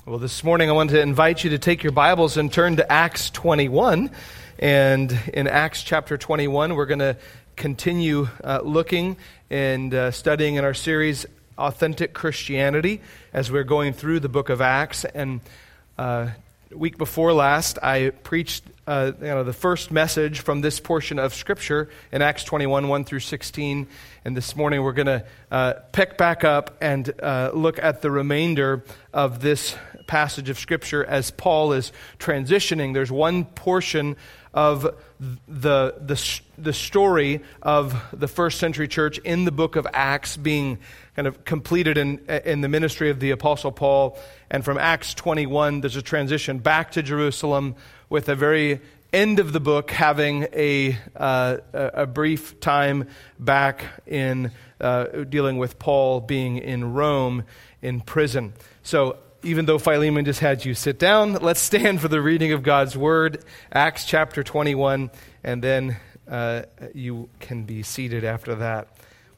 Well, this morning I want to invite you to take your Bibles and turn to Acts 21. And in Acts chapter 21, we're going to continue looking and studying in our series, Authentic Christianity, as we're going through the book of Acts. And week before last, I preached the first message from this portion of Scripture in Acts 21, 1 through 16. And this morning we're going to pick back up and look at the remainder of this passage of Scripture as Paul is transitioning. There's one portion of the story of the first century church in the book of Acts being kind of completed in the ministry of the Apostle Paul. And from Acts 21, there's a transition back to Jerusalem with a very end of the book having a brief time back in dealing with Paul being in Rome in prison. So even though Philemon just had you sit down, let's stand for the reading of God's Word, Acts chapter 21, and then you can be seated after that.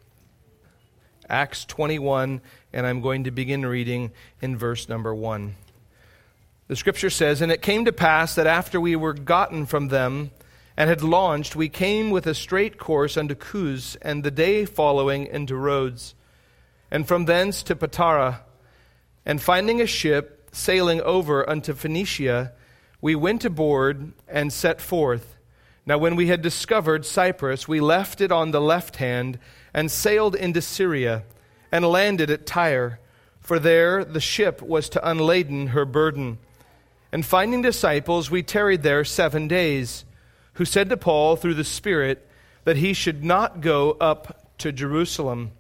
Acts 21, and I'm going to begin reading in verse number 1. The Scripture says, "And it came to pass that after we were gotten from them and had launched, we came with a straight course unto Cus, and the day following into Rhodes, and from thence to Patara. And finding a ship sailing over unto Phoenicia, we went aboard and set forth. Now when we had discovered Cyprus, we left it on the left hand and sailed into Syria and landed at Tyre, for there the ship was to unladen her burden. And finding disciples, we tarried there 7 days, who said to Paul through the Spirit that he should not go up to Jerusalem.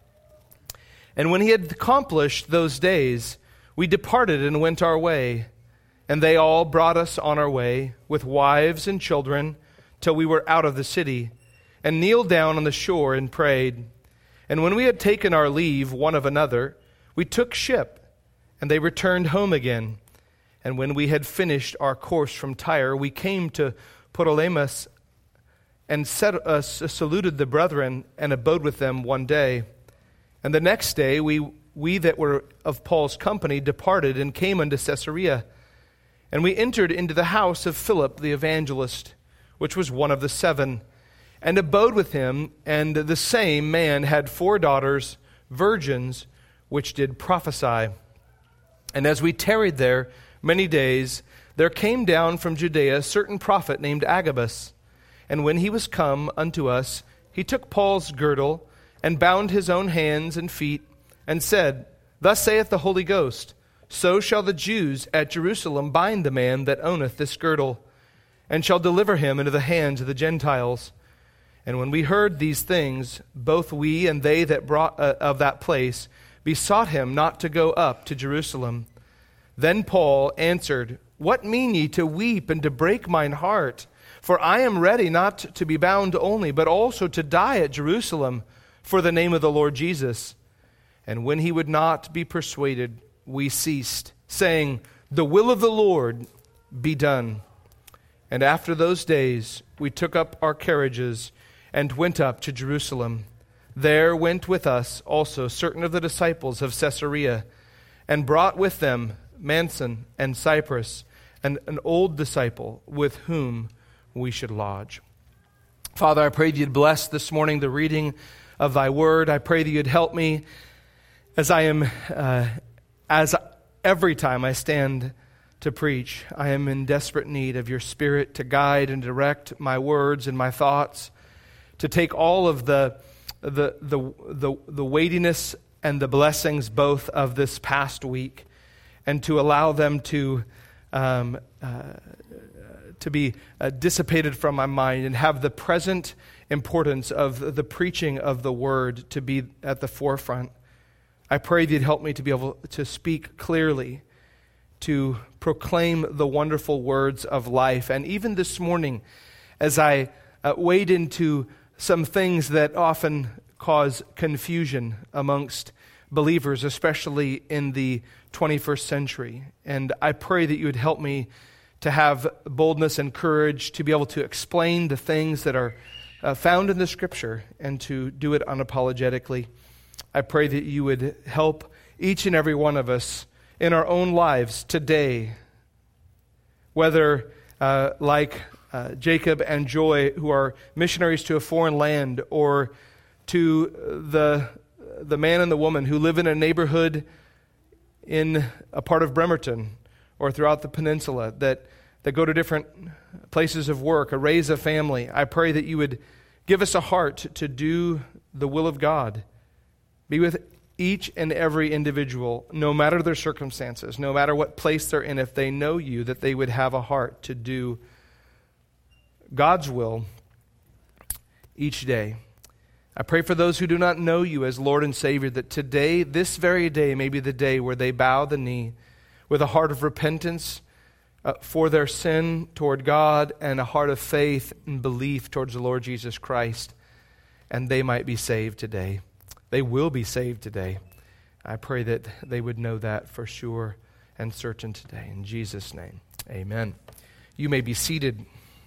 And when he had accomplished those days, we departed and went our way. And they all brought us on our way, with wives and children, till we were out of the city, and kneeled down on the shore and prayed. And when we had taken our leave one of another, we took ship, and they returned home again. And when we had finished our course from Tyre, we came to Ptolemais, and saluted the brethren, and abode with them 1 day. And the next day we that were of Paul's company departed and came unto Caesarea. And we entered into the house of Philip the evangelist, which was one of the 7, and abode with him. And the same man had 4 daughters, virgins, which did prophesy. And as we tarried there many days, there came down from Judea a certain prophet named Agabus. And when he was come unto us, he took Paul's girdle, and bound his own hands and feet, and said, Thus saith the Holy Ghost, So shall the Jews at Jerusalem bind the man that owneth this girdle, and shall deliver him into the hands of the Gentiles. And when we heard these things, both we and they that brought of that place besought him not to go up to Jerusalem. Then Paul answered, What mean ye to weep and to break mine heart? For I am ready not to be bound only, but also to die at Jerusalem, for the name of the Lord Jesus. And when he would not be persuaded, we ceased, saying, The will of the Lord be done. And after those days we took up our carriages and went up to Jerusalem. There went with us also certain of the disciples of Caesarea, and brought with them Mnason and Cyprus, and an old disciple with whom we should lodge. Father, I pray that you'd bless this morning the reading of thy word. I pray that you'd help me as I am, as every time I stand to preach, I am in desperate need of your Spirit to guide and direct my words and my thoughts, to take all of the weightiness and the blessings both of this past week, and to allow them to be dissipated from my mind and have the present importance of the preaching of the word to be at the forefront. I pray that you'd help me to be able to speak clearly, to proclaim the wonderful words of life. And even this morning, as I wade into some things that often cause confusion amongst believers, especially in the 21st century, and I pray that you would help me to have boldness and courage to be able to explain the things that are found in the Scripture and to do it unapologetically. I pray that you would help each and every one of us in our own lives today, whether like Jacob and Joy, who are missionaries to a foreign land, or to the man and the woman who live in a neighborhood in a part of Bremerton or throughout the peninsula that go to different places of work or raise a family. I pray that you would give us a heart to do the will of God. Be with each and every individual, no matter their circumstances, no matter what place they're in, if they know you, that they would have a heart to do God's will each day. I pray for those who do not know you as Lord and Savior, that today, this very day, may be the day where they bow the knee with a heart of repentance for their sin toward God and a heart of faith and belief towards the Lord Jesus Christ, and they might be saved today. They will be saved today. I pray that they would know that for sure and certain today. In Jesus' name, amen. You may be seated.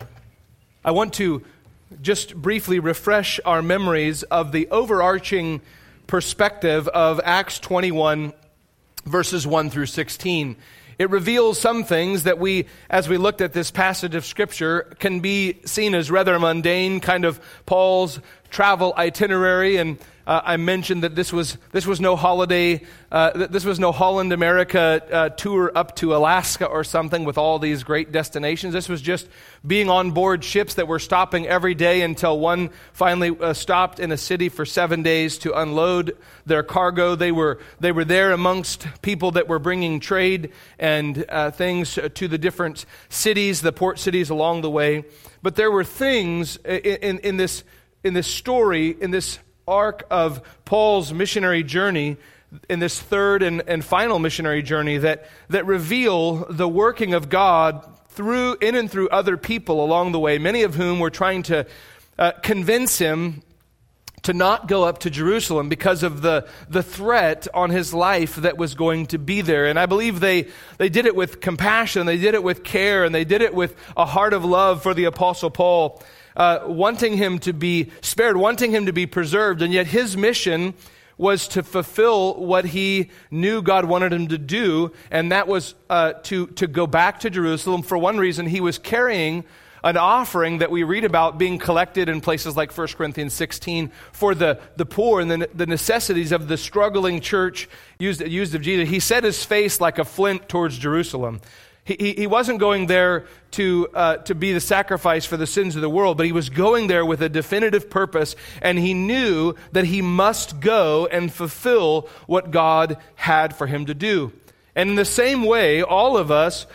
I want to just briefly refresh our memories of the overarching perspective of Acts 21, verses 1 through 16. It reveals some things that we, as we looked at this passage of Scripture, can be seen as rather mundane, kind of Paul's travel itinerary. And I mentioned that this was no holiday, this was no Holland America tour up to Alaska or something with all these great destinations. This was just being on board ships that were stopping every day until one finally stopped in a city for 7 days to unload their cargo. They were there amongst people that were bringing trade and things to the different cities, the port cities along the way. But there were things in this story, in this arc of Paul's missionary journey, in this third and final missionary journey, that reveal the working of God in and through other people along the way, many of whom were trying to convince him to not go up to Jerusalem because of the threat on his life that was going to be there. And I believe they did it with compassion, they did it with care, and they did it with a heart of love for the Apostle Paul, wanting him to be spared, wanting him to be preserved. And yet his mission was to fulfill what he knew God wanted him to do, and that was to go back to Jerusalem. For one reason, he was carrying an offering that we read about being collected in places like 1 Corinthians 16 for the poor and the necessities of the struggling church used of Jesus. He set his face like a flint towards Jerusalem. He wasn't going there to be the sacrifice for the sins of the world, but he was going there with a definitive purpose, and he knew that he must go and fulfill what God had for him to do. And in the same way, all of us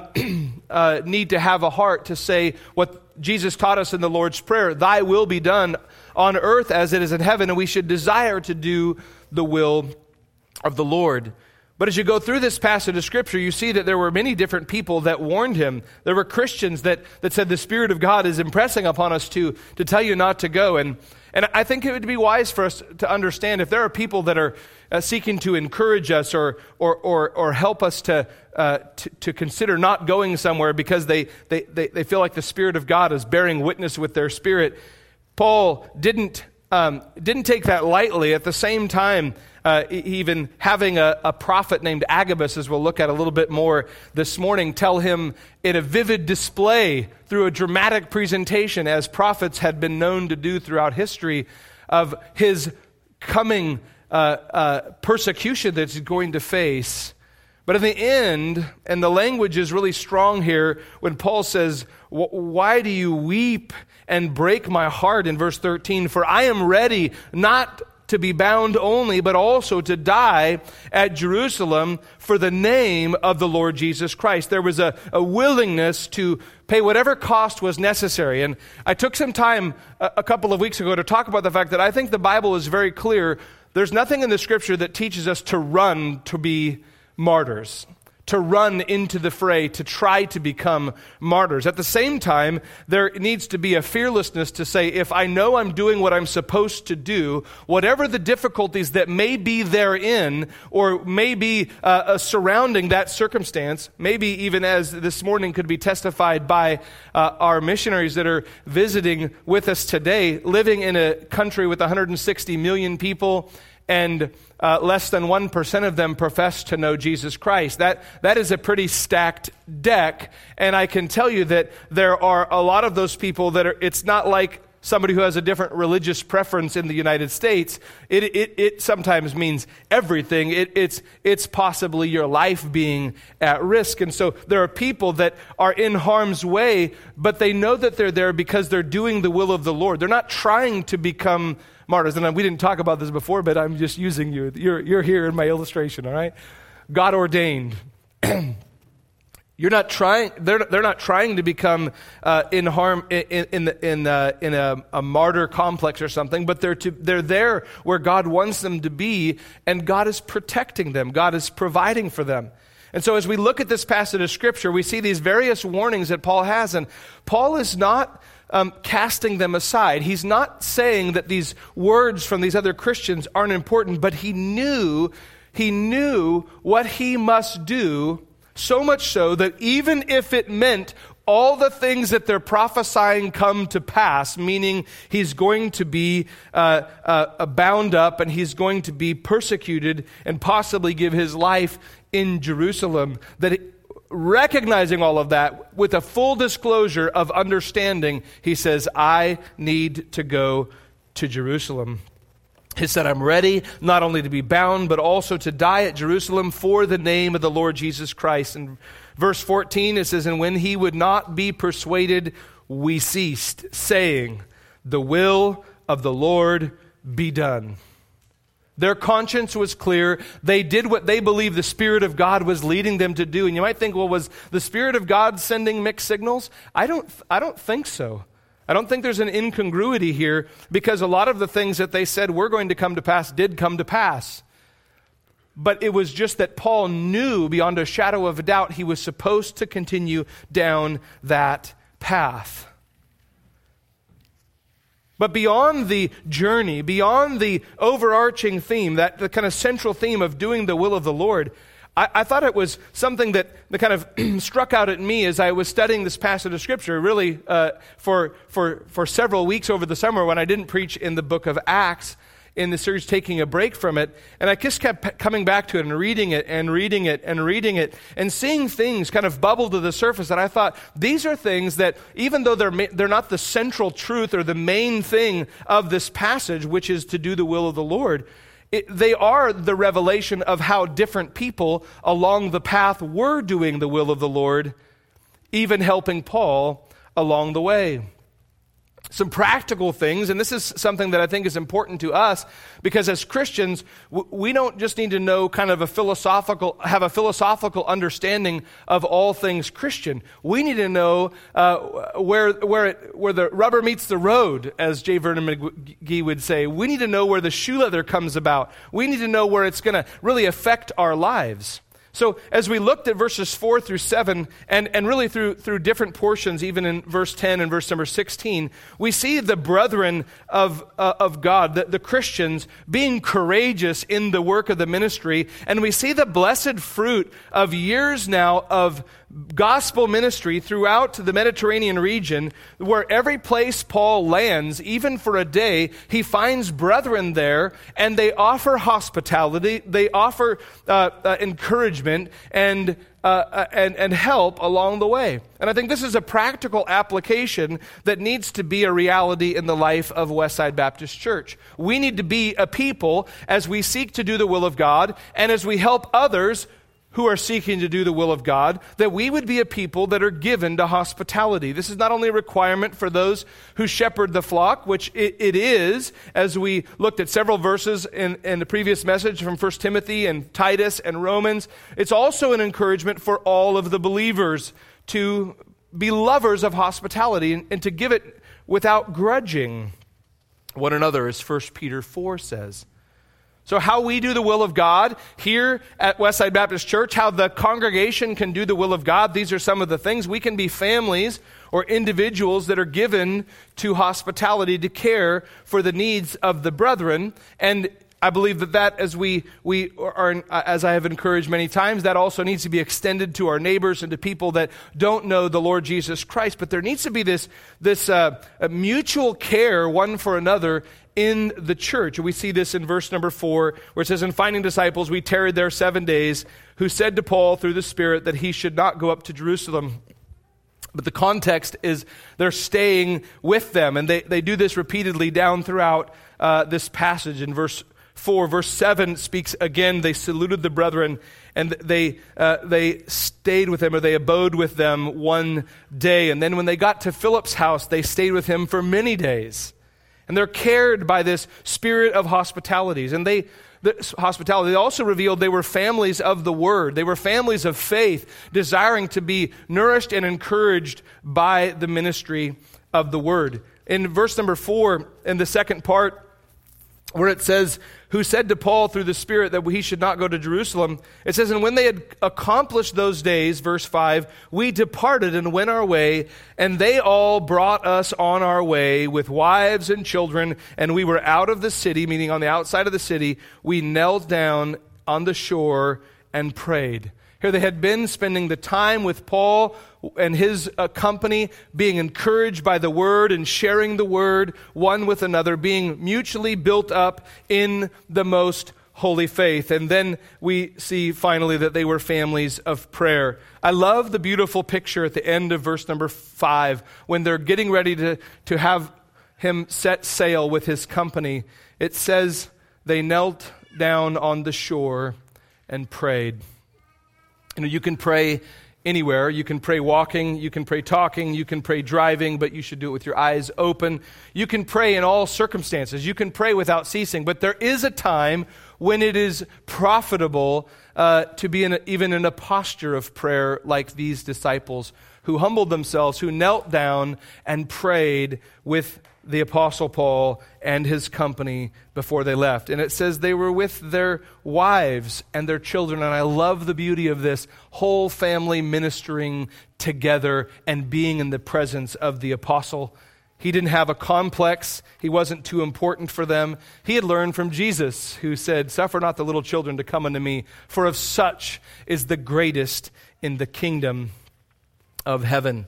need to have a heart to say what Jesus taught us in the Lord's Prayer, "Thy will be done on earth as it is in heaven," and we should desire to do the will of the Lord. But as you go through this passage of Scripture, you see that there were many different people that warned him. There were Christians that said the Spirit of God is impressing upon us to tell you not to go. And I think it would be wise for us to understand if there are people that are seeking to encourage us or help us to consider not going somewhere because they feel like the Spirit of God is bearing witness with their spirit. Paul didn't take that lightly. At the same time, even having a prophet named Agabus, as we'll look at a little bit more this morning, tell him in a vivid display through a dramatic presentation, as prophets had been known to do throughout history, of his coming persecution that he's going to face. But in the end, and the language is really strong here, when Paul says, "Why do you weep and break my heart?" in verse 13, "For I am ready not to be bound only, but also to die at Jerusalem for the name of the Lord Jesus Christ." There was a willingness to pay whatever cost was necessary. And I took some time a couple of weeks ago to talk about the fact that I think the Bible is very clear. There's nothing in the Scripture that teaches us to run to be martyrs, to run into the fray, to try to become martyrs. At the same time, there needs to be a fearlessness to say, if I know I'm doing what I'm supposed to do, whatever the difficulties that may be therein, or may be surrounding that circumstance, maybe even as this morning could be testified by our missionaries that are visiting with us today, living in a country with 160 million people, and less than 1% of them profess to know Jesus Christ. That is a pretty stacked deck, and I can tell you that there are a lot of those people that it's not like somebody who has a different religious preference in the United States. It sometimes means everything. It's possibly your life being at risk. And so there are people that are in harm's way, but they know that they're there because they're doing the will of the Lord. They're not trying to become martyrs. And we didn't talk about this before, but I'm just using you. You're here in my illustration, all right? God ordained. You're not trying. They're not trying to become in harm in a martyr complex or something. But they're there where God wants them to be, and God is protecting them. God is providing for them. And so, as we look at this passage of Scripture, we see these various warnings that Paul has, and Paul is not casting them aside. He's not saying that these words from these other Christians aren't important, but he knew what he must do. So much so that even if it meant all the things that they're prophesying come to pass, meaning he's going to be bound up and he's going to be persecuted and possibly give his life in Jerusalem, that recognizing all of that with a full disclosure of understanding, he says, I need to go to Jerusalem. He said, I'm ready not only to be bound, but also to die at Jerusalem for the name of the Lord Jesus Christ. In verse 14, it says, and when he would not be persuaded, we ceased, saying, the will of the Lord be done. Their conscience was clear. They did what they believed the Spirit of God was leading them to do. And you might think, well, was the Spirit of God sending mixed signals? I don't think so. I don't think there's an incongruity here, because a lot of the things that they said were going to come to pass did come to pass. But it was just that Paul knew beyond a shadow of a doubt he was supposed to continue down that path. But beyond the journey, beyond the overarching theme, the kind of central theme of doing the will of the Lord, I thought it was something that kind of struck out at me as I was studying this passage of Scripture, really for several weeks over the summer when I didn't preach in the book of Acts in the series, taking a break from it. And I just kept coming back to it and reading it and reading it and reading it and seeing things kind of bubble to the surface. And I thought, these are things that, even though they're not the central truth or the main thing of this passage, which is to do the will of the Lord, they are the revelation of how different people along the path were doing the will of the Lord, even helping Paul along the way. Some practical things, and this is something that I think is important to us, because as Christians, we don't just need to know kind of have a philosophical understanding of all things Christian. We need to know where the rubber meets the road, as J. Vernon McGee would say. We need to know where the shoe leather comes about. We need to know where it's going to really affect our lives. So as we looked at verses 4 through 7, and really through different portions, even in verse 10 and verse number 16, we see the brethren of God, the Christians, being courageous in the work of the ministry, and we see the blessed fruit of years now of gospel ministry throughout the Mediterranean region, where every place Paul lands, even for a day, he finds brethren there, and they offer hospitality, they offer encouragement and help along the way. And I think this is a practical application that needs to be a reality in the life of Westside Baptist Church. We need to be a people, as we seek to do the will of God, and as we help others who are seeking to do the will of God, that we would be a people that are given to hospitality. This is not only a requirement for those who shepherd the flock, which it is, as we looked at several verses in the previous message from 1 Timothy and Titus and Romans. It's also an encouragement for all of the believers to be lovers of hospitality and to give it without grudging one another, as 1 Peter 4 says. So how we do the will of God here at Westside Baptist Church, how the congregation can do the will of God, these are some of the things. We can be families or individuals that are given to hospitality, to care for the needs of the brethren. And I believe that as we are, as I have encouraged many times, that also needs to be extended to our neighbors and to people that don't know the Lord Jesus Christ. But there needs to be this mutual care one for another in the church. We see this in verse number 4, where it says, "And finding disciples, we tarried there 7 days, who said to Paul through the Spirit that he should not go up to Jerusalem." But the context is they're staying with them, and they do this repeatedly down throughout this passage. In verse 4, verse 7 speaks again, they saluted the brethren, and they stayed with them, or they abode with them 1 day. And then when they got to Philip's house, they stayed with him for many days. And they're cared by this spirit of hospitalities. And they also revealed they were families of the Word. They were families of faith, desiring to be nourished and encouraged by the ministry of the Word. In verse number 4, in the second part, where it says, "Who said to Paul through the Spirit that he should not go to Jerusalem," it says, "And when they had accomplished those days," verse 5, "we departed and went our way, and they all brought us on our way with wives and children, and we were out of the city," meaning on the outside of the city, "we knelt down on the shore and prayed." Here they had been spending the time with Paul and his company, being encouraged by the Word and sharing the Word one with another, being mutually built up in the most holy faith. And then we see finally that they were families of prayer. I love the beautiful picture at the end of verse number 5, when they're getting ready to have him set sail with his company. It says they knelt down on the shore and prayed. You know, you can pray anywhere. You can pray walking, you can pray talking, you can pray driving, but you should do it with your eyes open. You can pray in all circumstances. You can pray without ceasing, but there is a time when it is profitable to be even in a posture of prayer like these disciples who humbled themselves, who knelt down and prayed with the Apostle Paul and his company before they left. And it says they were with their wives and their children. And I love the beauty of this whole family ministering together and being in the presence of the apostle. He didn't have a complex. He wasn't too important for them. He had learned from Jesus, who said, "Suffer not the little children to come unto me, for of such is the greatest in the kingdom of heaven."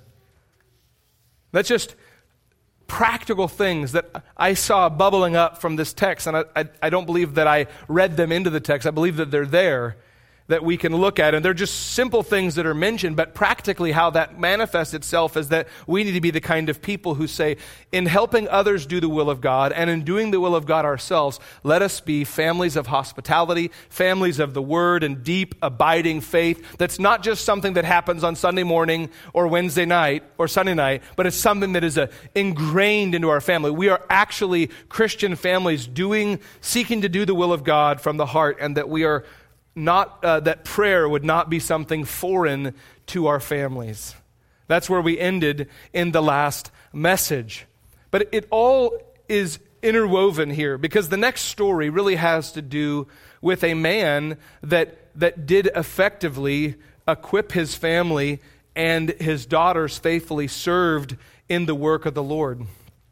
That's just practical things that I saw bubbling up from this text, and I don't believe that I read them into the text. I believe that they're there, that we can look at, and they're just simple things that are mentioned, but practically how that manifests itself is that we need to be the kind of people who say, in helping others do the will of God, and in doing the will of God ourselves, let us be families of hospitality, families of the Word, and deep, abiding faith that's not just something that happens on Sunday morning or Wednesday night or Sunday night, but it's something that is ingrained into our family. We are actually Christian families seeking to do the will of God from the heart, and that we are not that prayer would not be something foreign to our families. That's where we ended in the last message. But it all is interwoven here, because the next story really has to do with a man that did effectively equip his family, and his daughters faithfully served in the work of the Lord.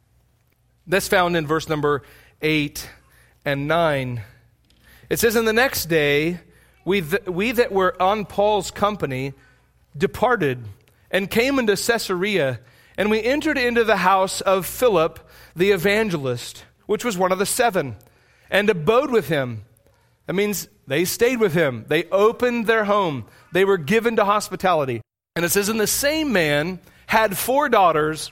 That's found in verse number 8 and 9. It says, "And the next day, we that were on Paul's company departed and came into Caesarea, and we entered into the house of Philip the evangelist, which was one of the 7, and abode with him." That means they stayed with him. They opened their home. They were given to hospitality. And it says, "And the same man had 4 daughters,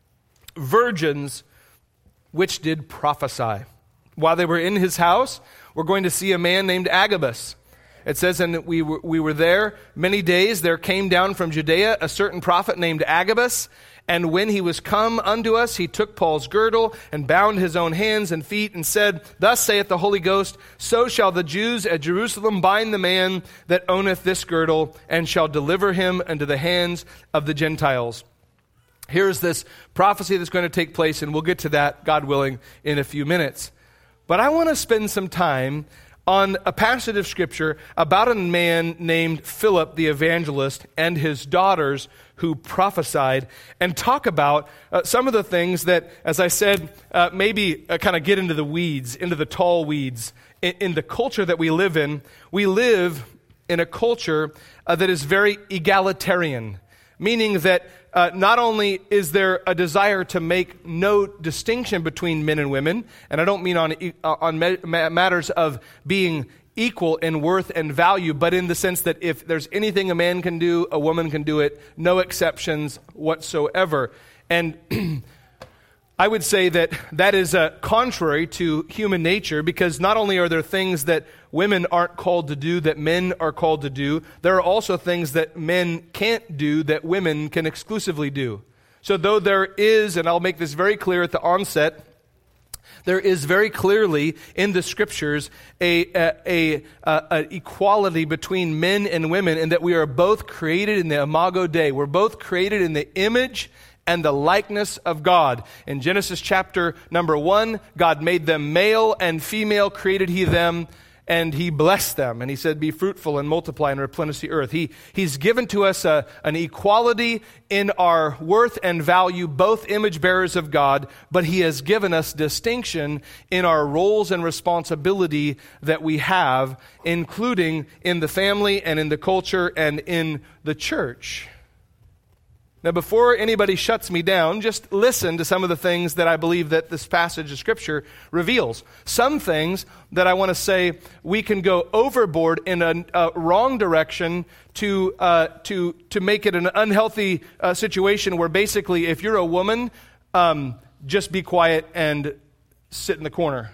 virgins, which did prophesy." While they were in his house, we're going to see a man named Agabus. It says, "And we were there many days. There came down from Judea a certain prophet named Agabus. And when he was come unto us, he took Paul's girdle and bound his own hands and feet and said, Thus saith the Holy Ghost, so shall the Jews at Jerusalem bind the man that owneth this girdle, and shall deliver him into the hands of the Gentiles." Here's this prophecy that's going to take place, and we'll get to that, God willing, in a few minutes. But I want to spend some time on a passage of Scripture about a man named Philip the evangelist and his daughters who prophesied, and talk about some of the things that, as I said, maybe kind of get into the weeds, into the tall weeds, in the culture that we live in. We live in a culture that is very egalitarian. meaning that not only is there a desire to make no distinction between men and women, and I don't mean on matters of being equal in worth and value, but in the sense that if there's anything a man can do, a woman can do it, no exceptions whatsoever. And I would say that that is contrary to human nature, because not only are there things that women aren't called to do that men are called to do, there are also things that men can't do that women can exclusively do. So though there is, and I'll make this very clear at the onset, there is very clearly in the Scriptures a equality between men and women, in that we are both created in the imago Dei. We're both created in the image and the likeness of God. In Genesis chapter number 1, God made them male and female, created He them, and He blessed them. And He said, be fruitful and multiply and replenish the earth. He's given to us an equality in our worth and value, both image bearers of God, but He has given us distinction in our roles and responsibility that we have, including in the family and in the culture and in the church. Now, before anybody shuts me down, just listen to some of the things that I believe that this passage of Scripture reveals. Some things that I want to say we can go overboard in a wrong direction to make it an unhealthy situation where basically if you're a woman, just be quiet and sit in the corner.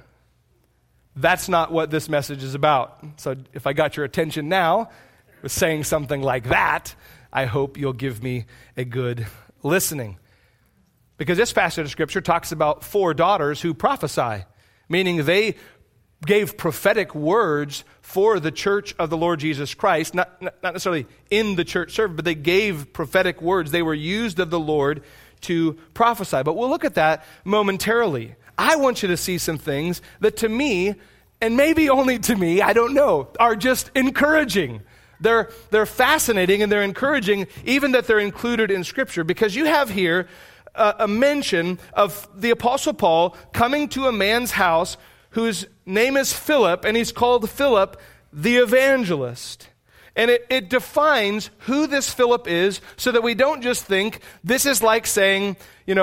That's not what this message is about. So if I got your attention now with saying something like that, I hope you'll give me a good listening. Because this passage of Scripture talks about 4 daughters who prophesy, meaning they gave prophetic words for the church of the Lord Jesus Christ, not necessarily in the church service, but they gave prophetic words. They were used of the Lord to prophesy. But we'll look at that momentarily. I want you to see some things that to me, and maybe only to me, I don't know, are just encouraging. They're fascinating and they're encouraging, even that they're included in Scripture, because you have here a mention of the Apostle Paul coming to a man's house whose name is Philip, and he's called Philip the evangelist. And it defines who this Philip is, so that we don't just think this is like saying,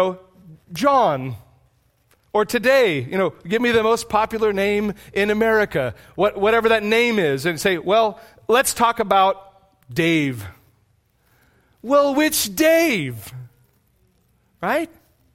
John. Or today, give me the most popular name in America, whatever that name is, and say, well, let's talk about Dave. Well, which Dave? Right?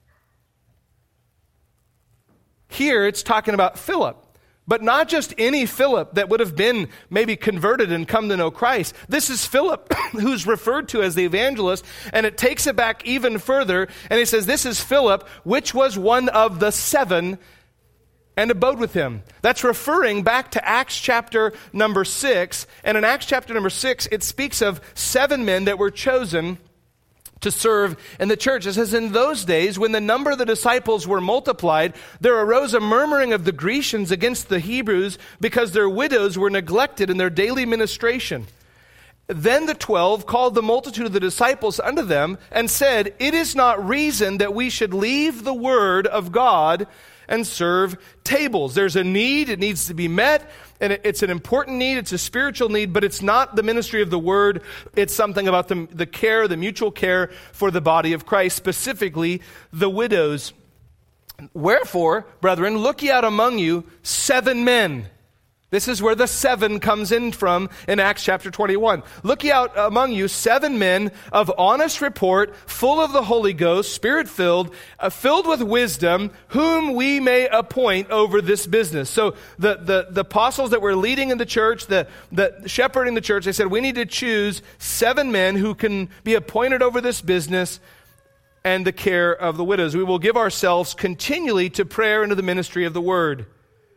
Here it's talking about Philip. But not just any Philip that would have been maybe converted and come to know Christ. This is Philip who's referred to as the evangelist, and it takes it back even further, and he says, this is Philip, which was one of the 7 and abode with him. That's referring back to Acts chapter number 6, and in Acts chapter number 6, it speaks of 7 men that were chosen to serve in the church. It says, in those days, when the number of the disciples were multiplied, there arose a murmuring of the Grecians against the Hebrews, because their widows were neglected in their daily ministration. Then the 12 called the multitude of the disciples unto them, and said, it is not reason that we should leave the word of God and serve tables. There's a need, it needs to be met, and it's an important need, it's a spiritual need, but it's not the ministry of the word, it's something about the care, the mutual care for the body of Christ, specifically the widows. Wherefore, brethren, look ye out among you 7 men. This is where the 7 comes in from in Acts chapter 21. Look ye out among you 7 men of honest report, full of the Holy Ghost, Spirit-filled, filled with wisdom, whom we may appoint over this business. So the apostles that were leading in the church, the shepherding the church, they said, we need to choose 7 men who can be appointed over this business and the care of the widows. We will give ourselves continually to prayer and to the ministry of the word.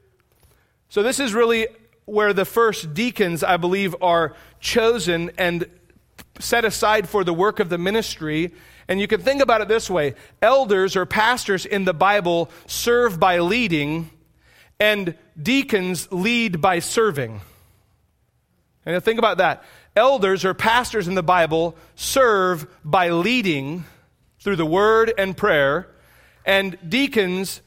So this is really where the first deacons, I believe, are chosen and set aside for the work of the ministry. And you can think about it this way. Elders or pastors in the Bible serve by leading, and deacons lead by serving. And think about that. Elders or pastors in the Bible serve by leading through the word and prayer, and deacons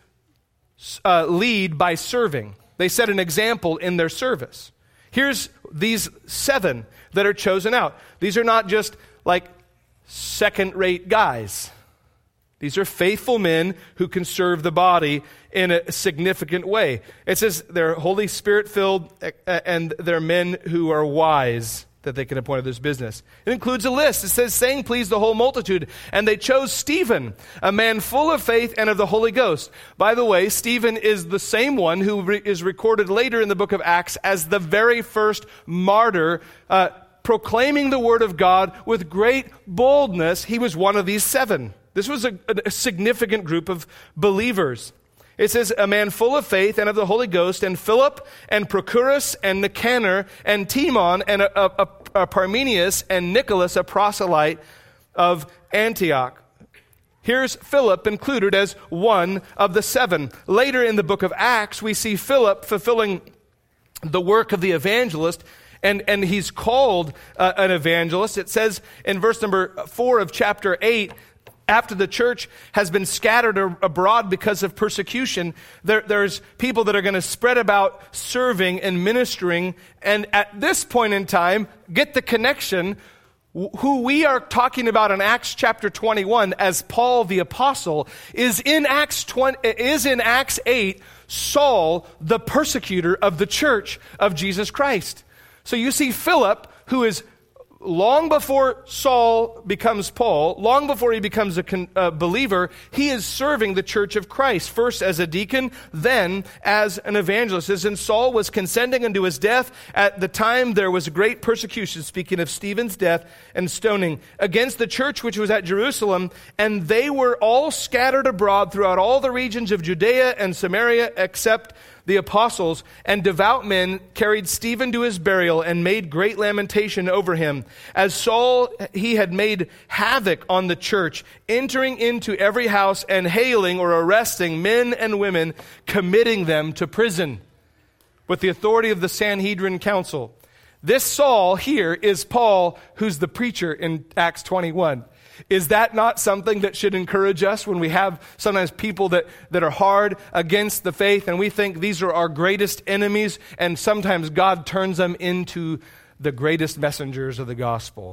lead by serving. They set an example in their service. Here's these 7 that are chosen out. These are not just like second-rate guys. These are faithful men who can serve the body in a significant way. It says they're Holy Spirit-filled and they're men who are wise that they can appoint to this business. It includes a list. It says, saying please the whole multitude. And they chose Stephen, a man full of faith and of the Holy Ghost. By the way, Stephen is the same one who is recorded later in the book of Acts as the very first martyr, proclaiming the word of God with great boldness. He was one of these 7. This was a significant group of believers. It says, a man full of faith and of the Holy Ghost, and Philip, and Prochorus, and Nicanor, and Timon, and Parmenius, and Nicholas, a proselyte of Antioch. Here's Philip included as one of the 7. Later in the book of Acts, we see Philip fulfilling the work of the evangelist, and he's called an evangelist. It says in verse number 4 of chapter 8, after the church has been scattered abroad because of persecution, there's people that are going to spread about serving and ministering. And at this point in time, get the connection, who we are talking about in Acts chapter 21 as Paul the Apostle is in Acts 8, Saul, the persecutor of the church of Jesus Christ. So you see Philip, who is long before Saul becomes Paul, long before he becomes a believer, he is serving the church of Christ, first as a deacon, then as an evangelist. As in Saul was consenting unto his death, at the time there was great persecution, speaking of Stephen's death and stoning, against the church which was at Jerusalem, and they were all scattered abroad throughout all the regions of Judea and Samaria, except the apostles, and devout men carried Stephen to his burial and made great lamentation over him. As Saul, he had made havoc on the church, entering into every house and hailing or arresting men and women, committing them to prison with the authority of the Sanhedrin council. This Saul here is Paul, who's the preacher in Acts 21. Is that not something that should encourage us when we have sometimes people that are hard against the faith and we think these are our greatest enemies, and sometimes God turns them into the greatest messengers of the gospel?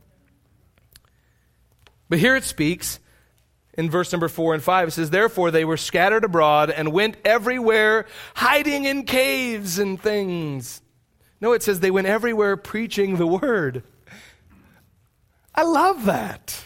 But here it speaks in verse number 4 and 5. It says, therefore they were scattered abroad and went everywhere, hiding in caves and things. No, it says they went everywhere preaching the word. I love that.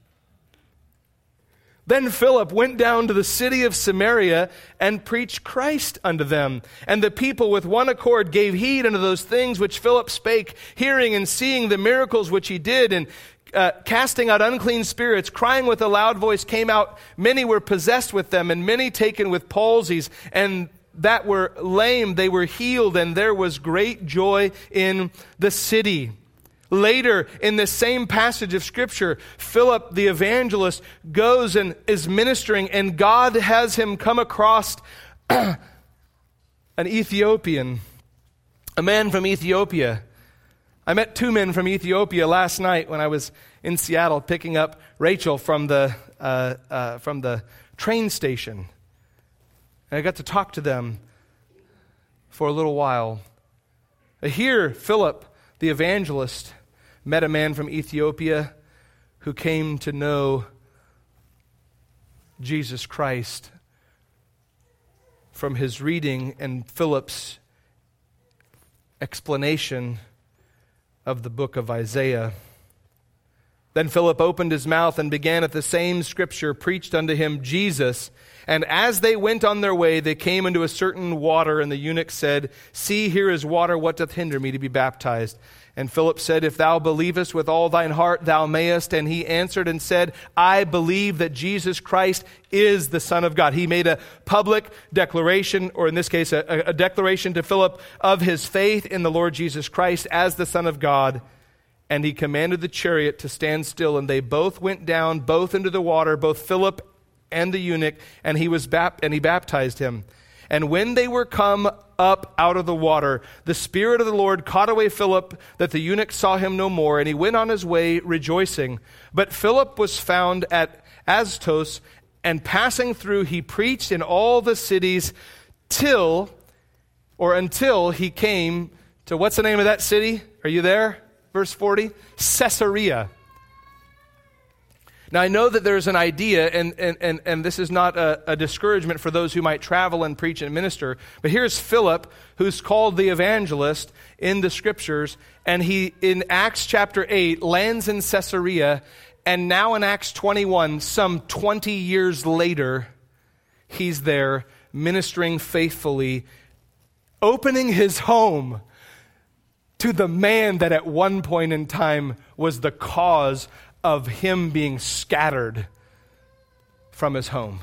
Then Philip went down to the city of Samaria and preached Christ unto them. And the people with one accord gave heed unto those things which Philip spake, hearing and seeing the miracles which he did, and casting out unclean spirits, crying with a loud voice came out. Many were possessed with them, and many taken with palsies, and that were lame, they were healed, and there was great joy in the city. Later, in this same passage of Scripture, Philip the evangelist goes and is ministering, and God has him come across an Ethiopian, a man from Ethiopia. I met 2 men from Ethiopia last night when I was in Seattle picking up Rachel from the train station. And I got to talk to them for a little while. Here, Philip the evangelist met a man from Ethiopia who came to know Jesus Christ from his reading and Philip's explanation of the book of Isaiah. Then Philip opened his mouth and began at the same scripture, preached unto him Jesus. And as they went on their way, they came into a certain water, and the eunuch said, see, here is water, what doth hinder me to be baptized? And Philip said, if thou believest with all thine heart, thou mayest. And he answered and said, I believe that Jesus Christ is the Son of God. He made a public declaration, or in this case, a declaration to Philip of his faith in the Lord Jesus Christ as the Son of God. And he commanded the chariot to stand still, and they both went down, both into the water, both Philip and the eunuch, and he baptized him. And when they were come up out of the water, the Spirit of the Lord caught away Philip, that the eunuch saw him no more, and he went on his way rejoicing. But Philip was found at Azotus, and passing through, he preached in all the cities until he came to, what's the name of that city? Are you there? Verse 40, Caesarea. Now, I know that there's an idea, and this is not a discouragement for those who might travel and preach and minister, but here's Philip, who's called the evangelist in the Scriptures, and he, in Acts chapter 8, lands in Caesarea, and now in Acts 21, some 20 years later, he's there ministering faithfully, opening his home to the man that at one point in time was the cause of him being scattered from his home.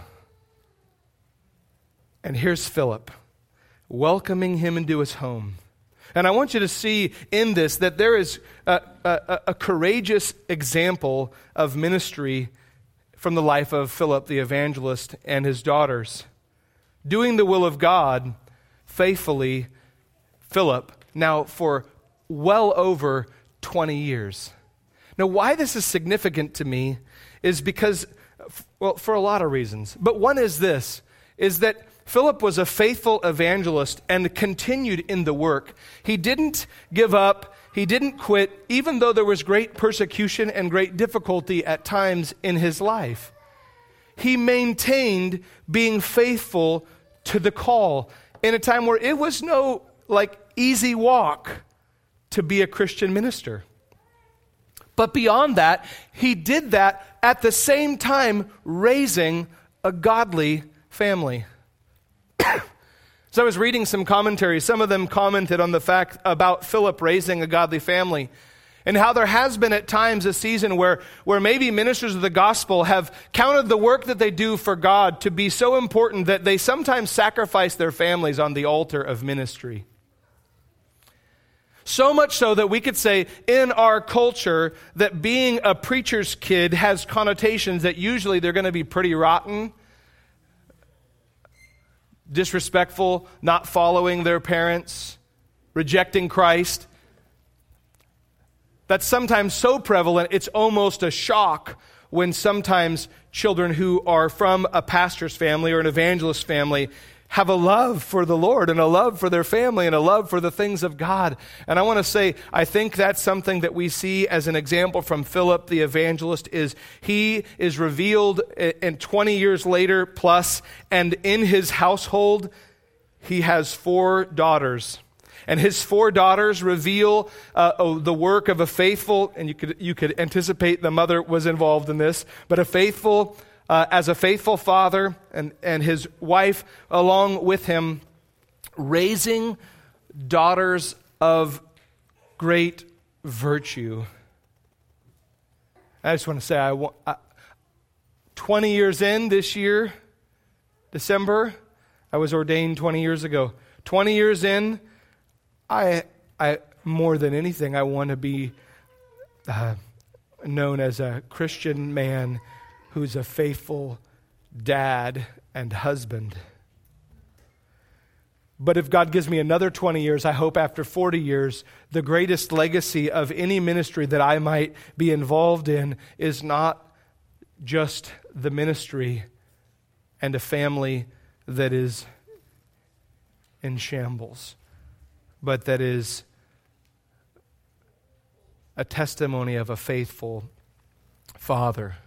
And here's Philip, welcoming him into his home. And I want you to see in this that there is a courageous example of ministry from the life of Philip the evangelist and his daughters. Doing the will of God faithfully, Philip, now for well over 20 years. Now, why this is significant to me is because, well, for a lot of reasons. But one is this, is that Philip was a faithful evangelist and continued in the work. He didn't give up. He didn't quit, even though there was great persecution and great difficulty at times in his life. He maintained being faithful to the call in a time where it was no, easy walk to be a Christian minister. But beyond that, he did that at the same time raising a godly family. So I was reading some commentaries. Some of them commented on the fact about Philip raising a godly family and how there has been at times a season where maybe ministers of the gospel have counted the work that they do for God to be so important that they sometimes sacrifice their families on the altar of ministry. So much so that we could say in our culture that being a preacher's kid has connotations that usually they're going to be pretty rotten, disrespectful, not following their parents, rejecting Christ. That's sometimes so prevalent, it's almost a shock when sometimes children who are from a pastor's family or an evangelist family have a love for the Lord and a love for their family and a love for the things of God. And I want to say, I think that's something that we see as an example from Philip the evangelist is he is revealed in 20 years later plus, and in his household, he has 4 daughters. And his 4 daughters reveal the work of a faithful, and you could anticipate the mother was involved in this, but as a faithful father and his wife along with him, raising daughters of great virtue. I just want to say, 20 years in this year, December, I was ordained 20 years ago. 20 years in, I more than anything, I want to be known as a Christian man who's a faithful dad and husband. But if God gives me another 20 years, I hope after 40 years, the greatest legacy of any ministry that I might be involved in is not just the ministry and a family that is in shambles, but that is a testimony of a faithful father.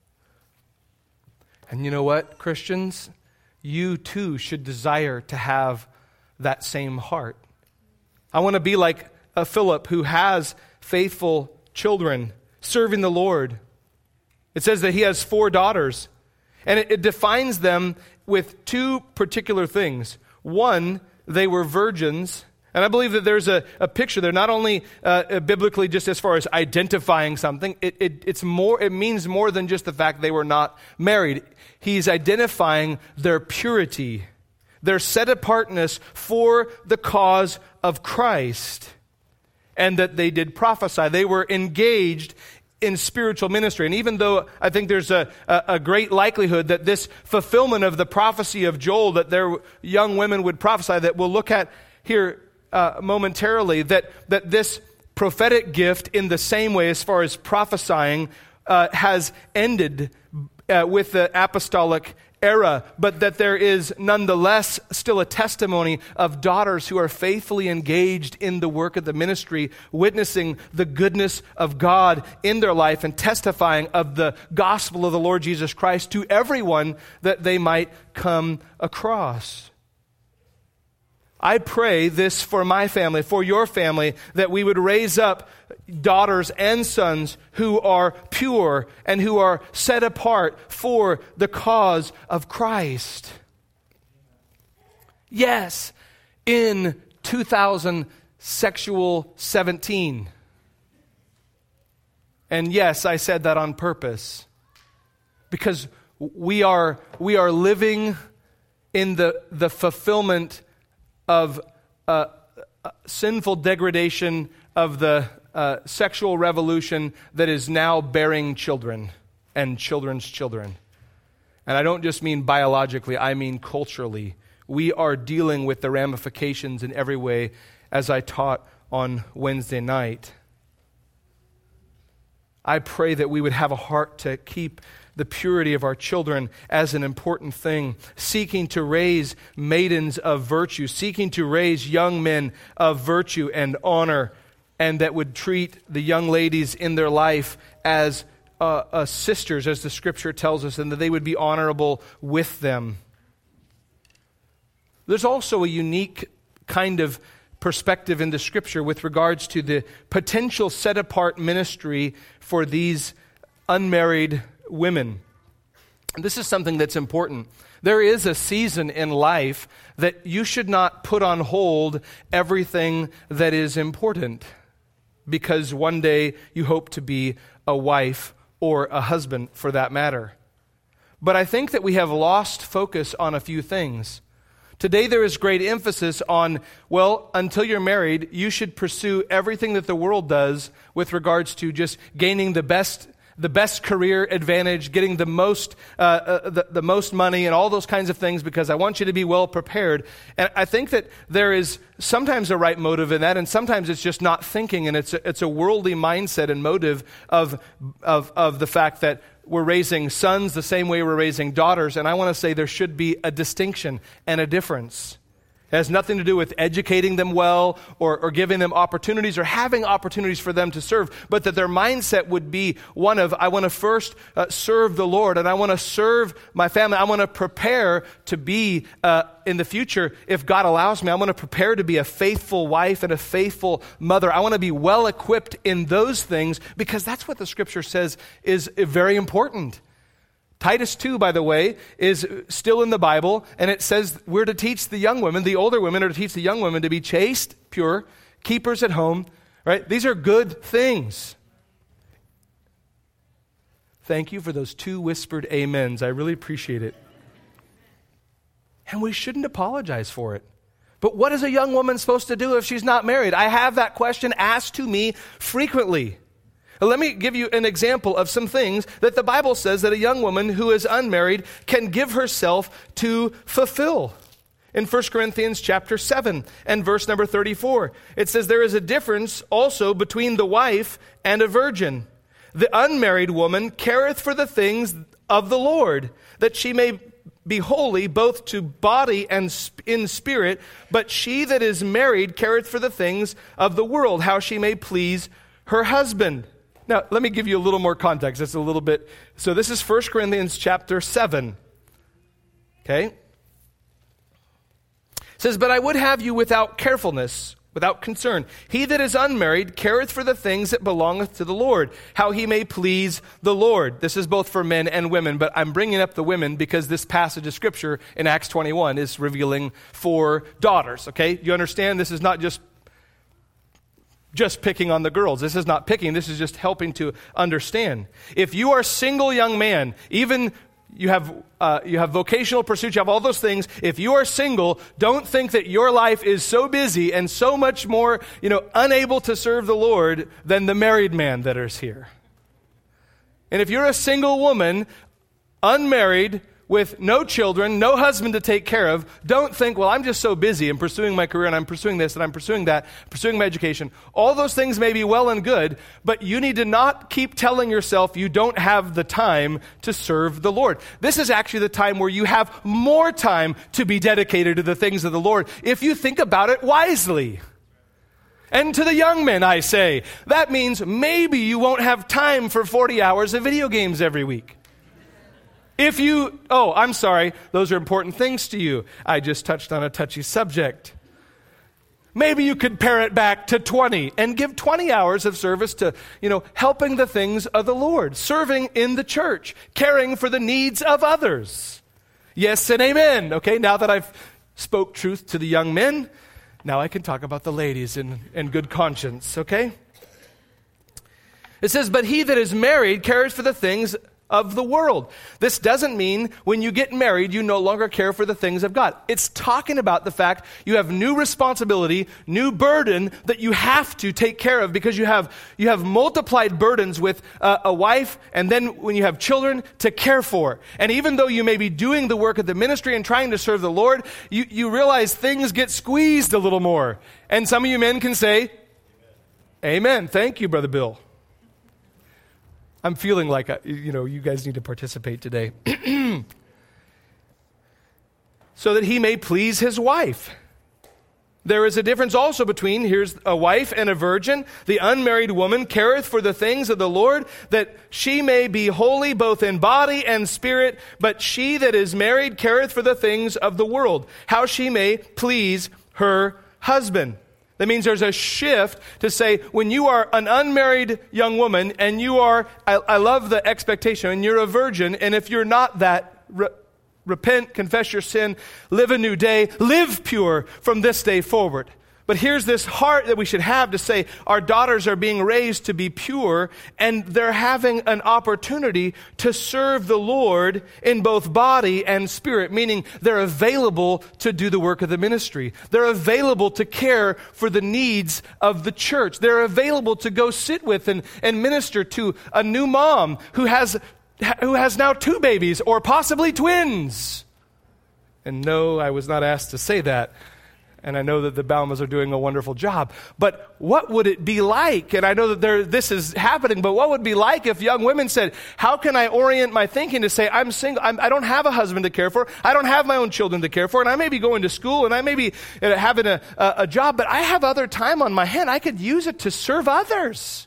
And you know what, Christians? You too should desire to have that same heart. I want to be like a Philip who has faithful children serving the Lord. It says that he has 4 daughters, and it defines them with 2 particular things. One, they were virgins. And I believe that there's a picture there, not only biblically just as far as identifying something, it means more than just the fact they were not married. He's identifying their purity, their set-apartness for the cause of Christ, and that they did prophesy. They were engaged in spiritual ministry. And even though I think there's a great likelihood that this fulfillment of the prophecy of Joel, that their young women would prophesy, that we'll look at here momentarily, that this prophetic gift in the same way as far as prophesying has ended with the apostolic era, but that there is nonetheless still a testimony of daughters who are faithfully engaged in the work of the ministry, witnessing the goodness of God in their life and testifying of the gospel of the Lord Jesus Christ to everyone that they might come across. I pray this for my family, for your family, that we would raise up daughters and sons who are pure and who are set apart for the cause of Christ. Yes, in 2017. And yes, I said that on purpose. Because we are living in the fulfillment of sinful degradation of the sexual revolution that is now bearing children and children's children. And I don't just mean biologically, I mean culturally. We are dealing with the ramifications in every way, as I taught on Wednesday night. I pray that we would have a heart to keep the purity of our children as an important thing, seeking to raise maidens of virtue, seeking to raise young men of virtue and honor, and that would treat the young ladies in their life as sisters, as the Scripture tells us, and that they would be honorable with them. There's also a unique kind of perspective in the Scripture with regards to the potential set-apart ministry for these unmarried women. And this is something that's important. There is a season in life that you should not put on hold everything that is important, because one day you hope to be a wife or a husband for that matter. But I think that we have lost focus on a few things. Today there is great emphasis on, well, until you're married, you should pursue everything that the world does with regards to just gaining the best career advantage, getting the most money and all those kinds of things, because I want you to be well prepared. And I think that there is sometimes a right motive in that, and sometimes it's just not thinking, and it's a worldly mindset and motive of the fact that we're raising sons the same way we're raising daughters. And I want to say there should be a distinction and a difference. It has nothing to do with educating them well or giving them opportunities or having opportunities for them to serve, but that their mindset would be one of, I want to first serve the Lord, and I want to serve my family. I want to prepare to be, in the future, if God allows me, I want to prepare to be a faithful wife and a faithful mother. I want to be well equipped in those things, because that's what the Scripture says is very important. Titus 2, by the way, is still in the Bible, and it says we're to teach the young women, the older women are to teach the young women to be chaste, pure, keepers at home, right? These are good things. Thank you for those 2 whispered amens. I really appreciate it. And we shouldn't apologize for it. But what is a young woman supposed to do if she's not married? I have that question asked to me frequently. Let me give you an example of some things that the Bible says that a young woman who is unmarried can give herself to fulfill. In 1 Corinthians chapter 7 and verse number 34, it says, there is a difference also between the wife and a virgin. The unmarried woman careth for the things of the Lord, that she may be holy both to body and in spirit, but she that is married careth for the things of the world, how she may please her husband. Now, let me give you a little more context. It's a little bit. So this is 1 Corinthians chapter 7. Okay? It says, but I would have you without carefulness, without concern. He that is unmarried careth for the things that belongeth to the Lord, how he may please the Lord. This is both for men and women, but I'm bringing up the women because this passage of Scripture in Acts 21 is revealing for daughters. Okay? You understand? This is not just picking on the girls. This is not picking. This is just helping to understand. If you are a single young man, even you have vocational pursuits, you have all those things. If you are single, don't think that your life is so busy and so much more, unable to serve the Lord than the married man that is here. And if you're a single woman, unmarried, with no children, no husband to take care of, don't think, well, I'm just so busy. I'm pursuing my career and I'm pursuing this and I'm pursuing that, pursuing my education. All those things may be well and good, but you need to not keep telling yourself you don't have the time to serve the Lord. This is actually the time where you have more time to be dedicated to the things of the Lord if you think about it wisely. And to the young men, I say, that means maybe you won't have time for 40 hours of video games every week. I'm sorry, those are important things to you. I just touched on a touchy subject. Maybe you could pare it back to 20 and give 20 hours of service to, helping the things of the Lord, serving in the church, caring for the needs of others. Yes and amen. Okay, now that I've spoke truth to the young men, now I can talk about the ladies in good conscience, okay? It says, but he that is married cares for the things of the world. This doesn't mean when you get married, you no longer care for the things of God. It's talking about the fact you have new responsibility, new burden that you have to take care of because you have multiplied burdens with a wife and then when you have children to care for. And even though you may be doing the work of the ministry and trying to serve the Lord, you realize things get squeezed a little more. And some of you men can say, Amen. Thank you, Brother Bill. I'm feeling like, you guys need to participate today. So that he may please his wife. There is a difference also between, here's a wife and a virgin. The unmarried woman careth for the things of the Lord, that she may be holy both in body and spirit. But she that is married careth for the things of the world, how she may please her husband. That means there's a shift to say, when you are an unmarried young woman and you are, I love the expectation, and you're a virgin, and if you're not that, repent, confess your sin, live a new day, live pure from this day forward. But here's this heart that we should have to say, our daughters are being raised to be pure, and they're having an opportunity to serve the Lord in both body and spirit, meaning they're available to do the work of the ministry. They're available to care for the needs of the church. They're available to go sit with and minister to a new mom who has now 2 babies or possibly twins. And no, I was not asked to say that. And I know that the Baumas are doing a wonderful job. But what would it be like? And I know that this is happening, but what would it be like if young women said, how can I orient my thinking to say, I'm single, I don't have a husband to care for, I don't have my own children to care for, and I may be going to school, and I may be having a job, but I have other time on my hand. I could use it to serve others,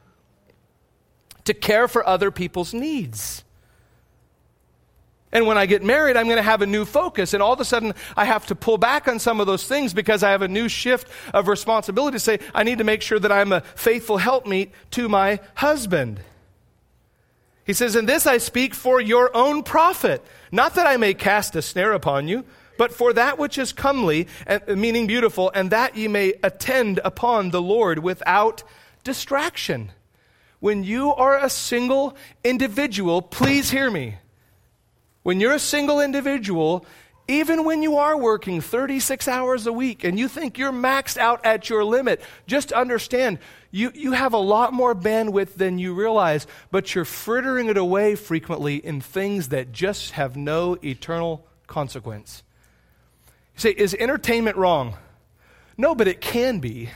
to care for other people's needs. And when I get married, I'm going to have a new focus. And all of a sudden, I have to pull back on some of those things because I have a new shift of responsibility to say, I need to make sure that I'm a faithful helpmeet to my husband. He says, in this I speak for your own profit, not that I may cast a snare upon you, but for that which is comely, meaning beautiful, and that ye may attend upon the Lord without distraction. When you are a single individual, please hear me. When you're a single individual, even when you are working 36 hours a week and you think you're maxed out at your limit, just understand you have a lot more bandwidth than you realize, but you're frittering it away frequently in things that just have no eternal consequence. You say, is entertainment wrong? No, but it can be.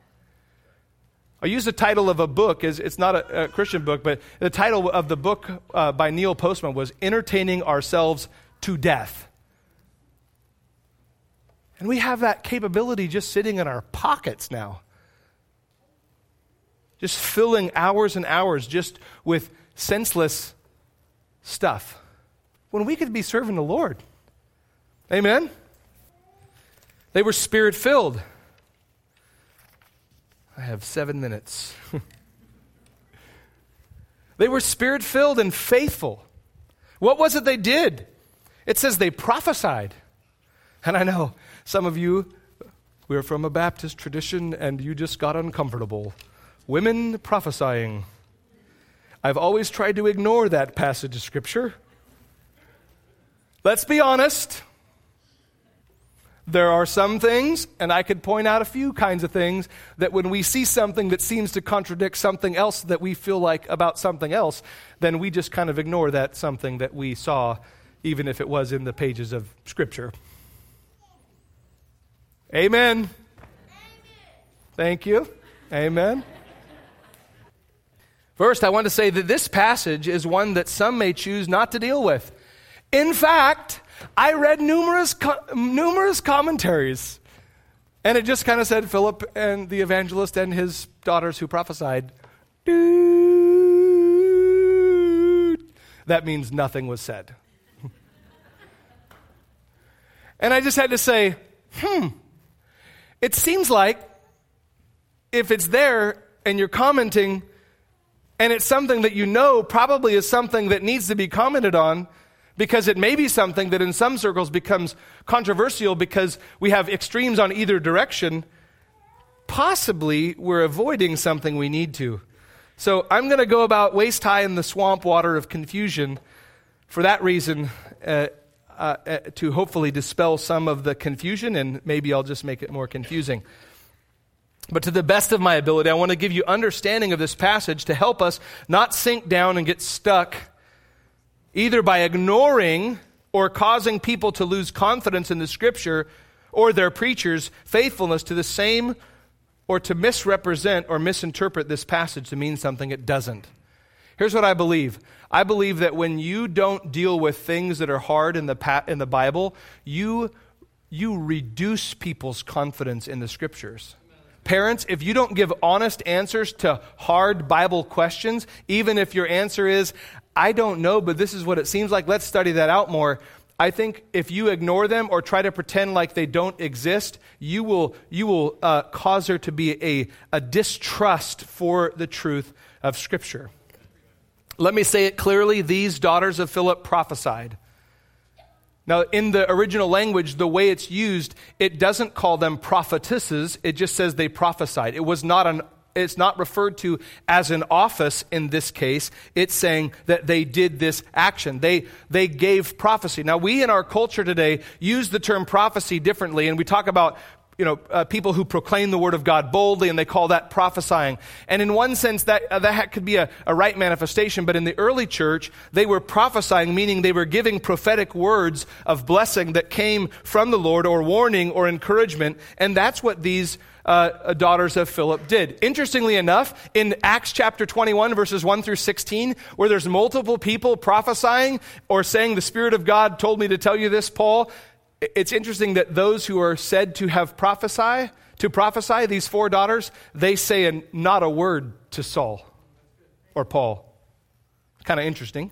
I use the title of a book, it's not a Christian book, but the title of the book by Neil Postman was Entertaining Ourselves to Death. And we have that capability just sitting in our pockets now. Just filling hours and hours just with senseless stuff. When we could be serving the Lord. Amen? They were spirit-filled. I have 7 minutes. They were spirit-filled and faithful. What was it they did? It says they prophesied. And I know some of you, we're from a Baptist tradition and you just got uncomfortable. Women prophesying. I've always tried to ignore that passage of Scripture. Let's be honest. There are some things, and I could point out a few kinds of things, that when we see something that seems to contradict something else that we feel like about something else, then we just kind of ignore that something that we saw even if it was in the pages of Scripture. Amen. Thank you. Amen. First, I want to say that this passage is one that some may choose not to deal with. In fact, I read numerous commentaries, and it just kind of said Philip and the evangelist and his daughters who prophesied. That means nothing was said. And I just had to say, it seems like if it's there and you're commenting and it's something that you know probably is something that needs to be commented on, because it may be something that in some circles becomes controversial because we have extremes on either direction, possibly we're avoiding something we need to. So I'm going to go about waist high in the swamp water of confusion for that reason, to hopefully dispel some of the confusion, and maybe I'll just make it more confusing. But to the best of my ability, I want to give you understanding of this passage to help us not sink down and get stuck either by ignoring or causing people to lose confidence in the Scripture or their preachers' faithfulness to the same, or to misrepresent or misinterpret this passage to mean something it doesn't. Here's what I believe. I believe that when you don't deal with things that are hard in the Bible, you reduce people's confidence in the Scriptures. Parents, if you don't give honest answers to hard Bible questions, even if your answer is, I don't know, but this is what it seems like, let's study that out more. I think if you ignore them or try to pretend like they don't exist, you will cause there to be a distrust for the truth of Scripture. Let me say it clearly. These daughters of Philip prophesied. Now, in the original language, the way it's used, it doesn't call them prophetesses. It just says they prophesied. It's not referred to as an office in this case. It's saying that they did this action. They gave prophecy. Now, we in our culture today use the term prophecy differently, and we talk about people who proclaim the word of God boldly, and they call that prophesying. And in one sense, that could be a right manifestation. But in the early church, they were prophesying, meaning they were giving prophetic words of blessing that came from the Lord, or warning or encouragement. And that's what these daughters of Philip did. Interestingly enough, in Acts chapter 21, verses 1 through 16, where there's multiple people prophesying or saying, the Spirit of God told me to tell you this, Paul, it's interesting that those who are said to have prophesy, these four daughters, they say not a word to Saul or Paul. Kind of interesting.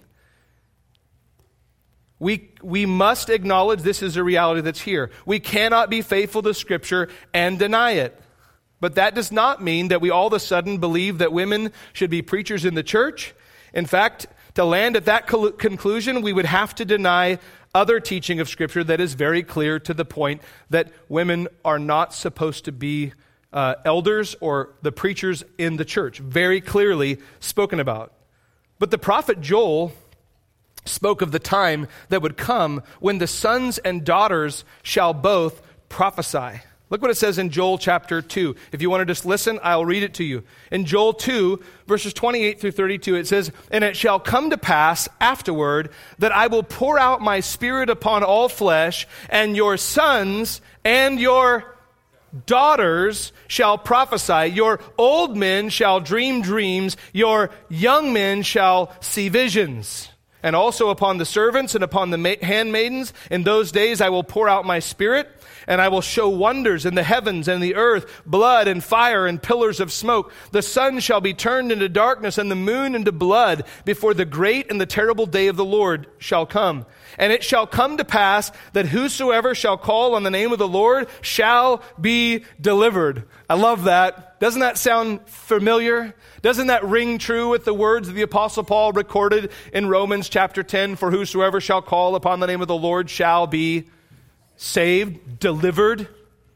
We must acknowledge this is a reality that's here. We cannot be faithful to Scripture and deny it. But that does not mean that we all of a sudden believe that women should be preachers in the church. In fact, to land at that conclusion, we would have to deny other teaching of Scripture that is very clear to the point that women are not supposed to be elders or the preachers in the church. Very clearly spoken about. But the prophet Joel spoke of the time that would come when the sons and daughters shall both prophesy. Look what it says in Joel chapter 2. If you want to just listen, I'll read it to you. In Joel 2, verses 28 through 32, it says, "And it shall come to pass afterward that I will pour out my Spirit upon all flesh, and your sons and your daughters shall prophesy. Your old men shall dream dreams. Your young men shall see visions. And also upon the servants and upon the handmaidens, in those days I will pour out my Spirit, and I will show wonders in the heavens and the earth, blood and fire and pillars of smoke. The sun shall be turned into darkness and the moon into blood before the great and the terrible day of the Lord shall come. And it shall come to pass that whosoever shall call on the name of the Lord shall be delivered." I love that. Doesn't that sound familiar? Doesn't that ring true with the words of the Apostle Paul recorded in Romans chapter 10? "For whosoever shall call upon the name of the Lord shall be saved," delivered.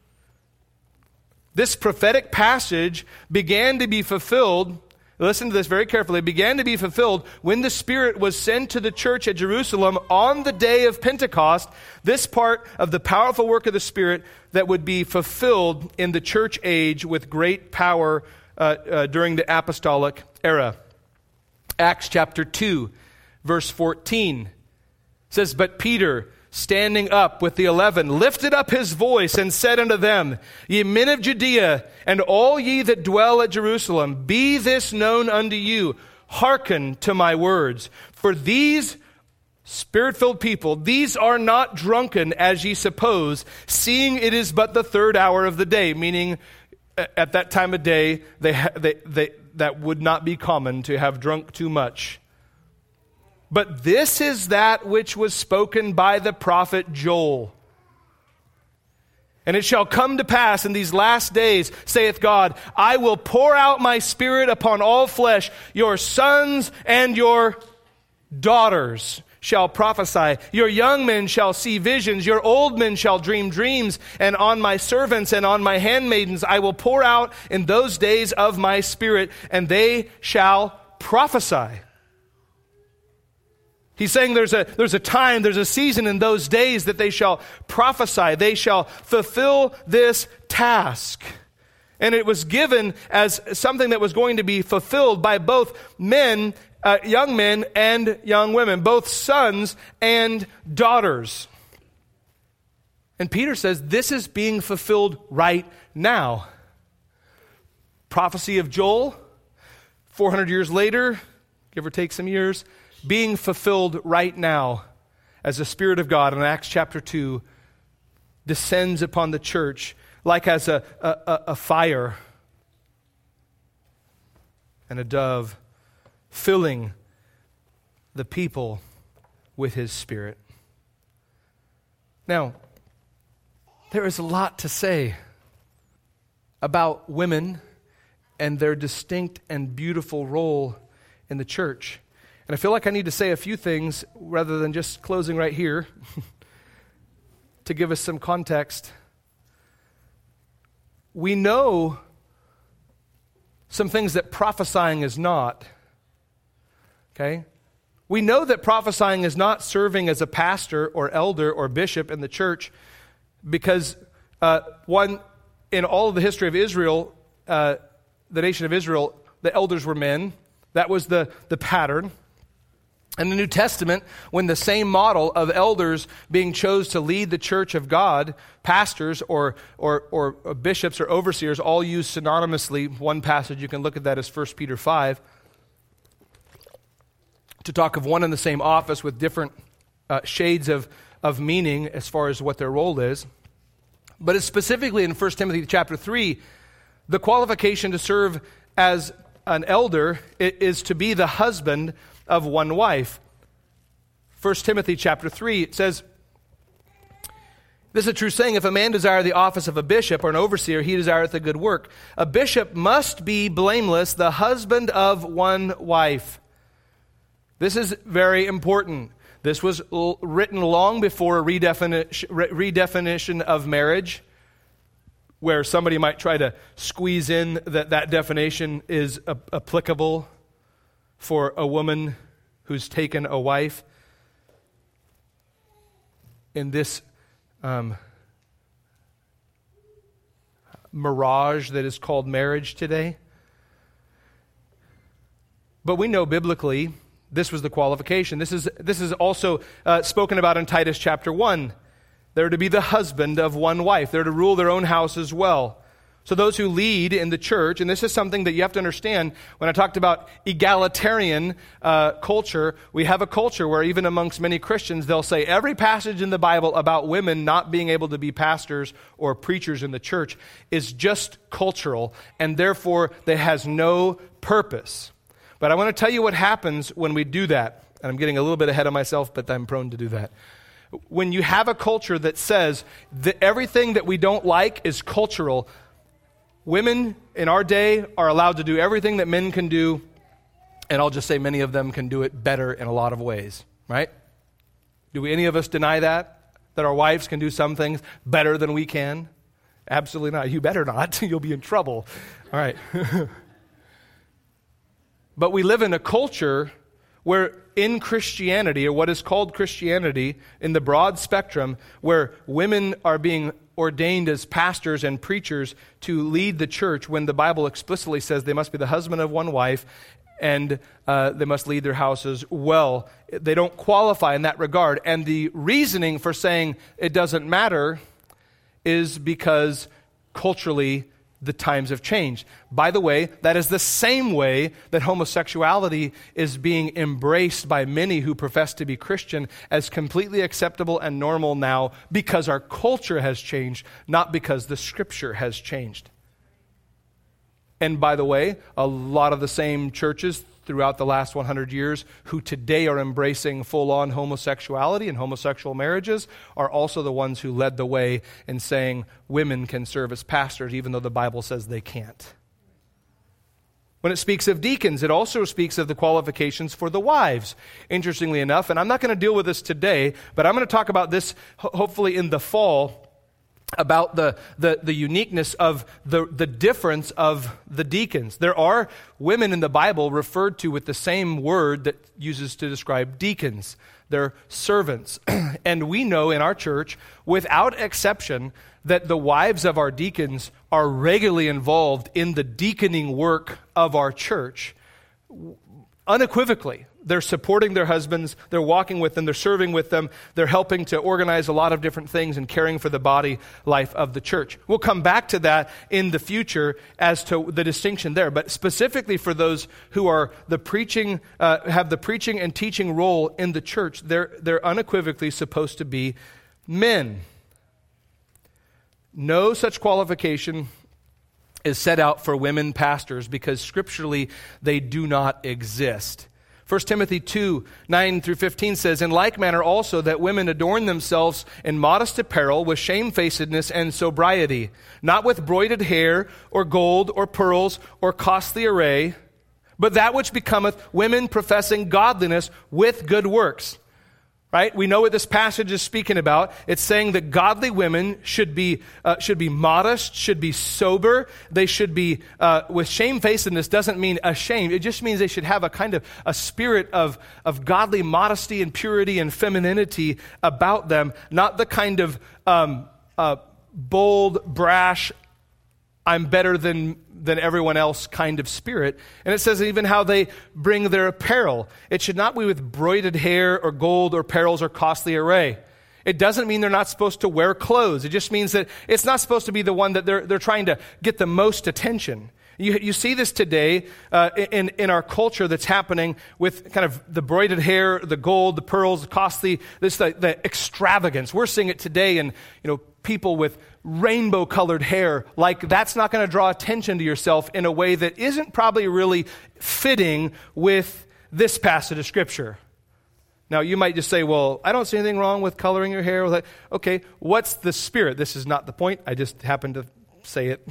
This prophetic passage began to be fulfilled. Listen to this very carefully. It began to be fulfilled when the Spirit was sent to the church at Jerusalem on the day of Pentecost. This part of the powerful work of the Spirit that would be fulfilled in the church age with great power during the apostolic era. Acts chapter 2, verse 14. It says, but Peter, standing up with the 11, lifted up his voice and said unto them, Ye men of Judea, and all ye that dwell at Jerusalem, be this known unto you, hearken to my words. For these Spirit-filled people, these are not drunken as ye suppose, seeing it is but the third hour of the day. Meaning, at that time of day, that would not be common to have drunk too much. But this is that which was spoken by the prophet Joel. And it shall come to pass in these last days, saith God, I will pour out my Spirit upon all flesh. Your sons and your daughters shall prophesy. Your young men shall see visions. Your old men shall dream dreams. And on my servants and on my handmaidens I will pour out in those days of my Spirit, and they shall prophesy. He's saying there's a time, there's a season in those days that they shall prophesy. They shall fulfill this task. And it was given as something that was going to be fulfilled by both men, young men and young women, both sons and daughters. And Peter says this is being fulfilled right now. Prophecy of Joel, 400 years later, give or take some years, being fulfilled right now as the Spirit of God in Acts chapter 2 descends upon the church like as a fire and a dove, filling the people with His Spirit. Now, there is a lot to say about women and their distinct and beautiful role in the church. And I feel like I need to say a few things rather than just closing right here to give us some context. We know some things that prophesying is not. Okay? We know that prophesying is not serving as a pastor or elder or bishop in the church because, in all of the history of Israel, the nation of Israel, the elders were men. That was the pattern. In the New Testament, when the same model of elders being chose to lead the church of God, pastors or bishops or overseers, all used synonymously. One passage you can look at that is 1 Peter 5, to talk of one and the same office with different shades of meaning as far as what their role is. But it's specifically in 1 Timothy chapter 3, the qualification to serve as an elder is to be the husband of one wife. 1 Timothy chapter 3, it says, this is a true saying, if a man desire the office of a bishop or an overseer, he desireth a good work. A bishop must be blameless, the husband of one wife. This is very important. This was written long before a redefinition of marriage, where somebody might try to squeeze in that definition is applicable for a woman who's taken a wife in this mirage that is called marriage today. But we know biblically this was the qualification. This is also spoken about in Titus chapter 1. They're to be the husband of one wife. They're to rule their own house as well. So those who lead in the church, and this is something that you have to understand, when I talked about egalitarian culture, we have a culture where even amongst many Christians, they'll say every passage in the Bible about women not being able to be pastors or preachers in the church is just cultural, and therefore it has no purpose. But I want to tell you what happens when we do that. And I'm getting a little bit ahead of myself, but I'm prone to do that. When you have a culture that says that everything that we don't like is cultural, women in our day are allowed to do everything that men can do, and I'll just say many of them can do it better in a lot of ways, right? Do any of us deny that our wives can do some things better than we can? Absolutely not. You better not. You'll be in trouble. All right. But we live in a culture where in Christianity, or what is called Christianity, in the broad spectrum, where women are being ordained as pastors and preachers to lead the church when the Bible explicitly says they must be the husband of one wife, and they must lead their houses well. They don't qualify in that regard. And the reasoning for saying it doesn't matter is because culturally the times have changed. By the way, that is the same way that homosexuality is being embraced by many who profess to be Christian as completely acceptable and normal now because our culture has changed, not because the Scripture has changed. And by the way, a lot of the same churches throughout the last 100 years who today are embracing full-on homosexuality and homosexual marriages are also the ones who led the way in saying women can serve as pastors even though the Bible says they can't. When it speaks of deacons, it also speaks of the qualifications for the wives, interestingly enough. And I'm not going to deal with this today, but I'm going to talk about this hopefully in the fall, about the uniqueness of the difference of the deacons. There are women in the Bible referred to with the same word that uses to describe deacons. They're servants. And we know in our church, without exception, that the wives of our deacons are regularly involved in the deaconing work of our church. Unequivocally. They're supporting their husbands, they're walking with them, they're serving with them, they're helping to organize a lot of different things and caring for the body life of the church. We'll come back to that in the future as to the distinction there, but specifically for those who are the preaching, have the preaching and teaching role in the church, they're unequivocally supposed to be men. No such qualification is set out for women pastors because scripturally they do not exist. 1 Timothy 2, 9 through 15 says, "In like manner also that women adorn themselves in modest apparel with shamefacedness and sobriety, not with broided hair or gold or pearls or costly array, but that which becometh women professing godliness with good works." Right? We know what this passage is speaking about. It's saying that godly women should be modest, should be sober. They should be, with shamefacedness doesn't mean ashamed. It just means they should have a kind of a spirit of godly modesty and purity and femininity about them, not the kind of bold, brash, I'm better than everyone else kind of spirit. And it says even how they bring their apparel. It should not be with broided hair or gold or pearls or costly array. It doesn't mean they're not supposed to wear clothes. It just means that it's not supposed to be the one that they're trying to get the most attention. You see this today in our culture that's happening with kind of the broided hair, the gold, the pearls, the costly, the extravagance. We're seeing it today in people with rainbow-colored hair. Like that's not going to draw attention to yourself in a way that isn't probably really fitting with this passage of Scripture. Now, you might just say, well, I don't see anything wrong with coloring your hair. Okay, what's the spirit? This is not the point. I just happened to say it.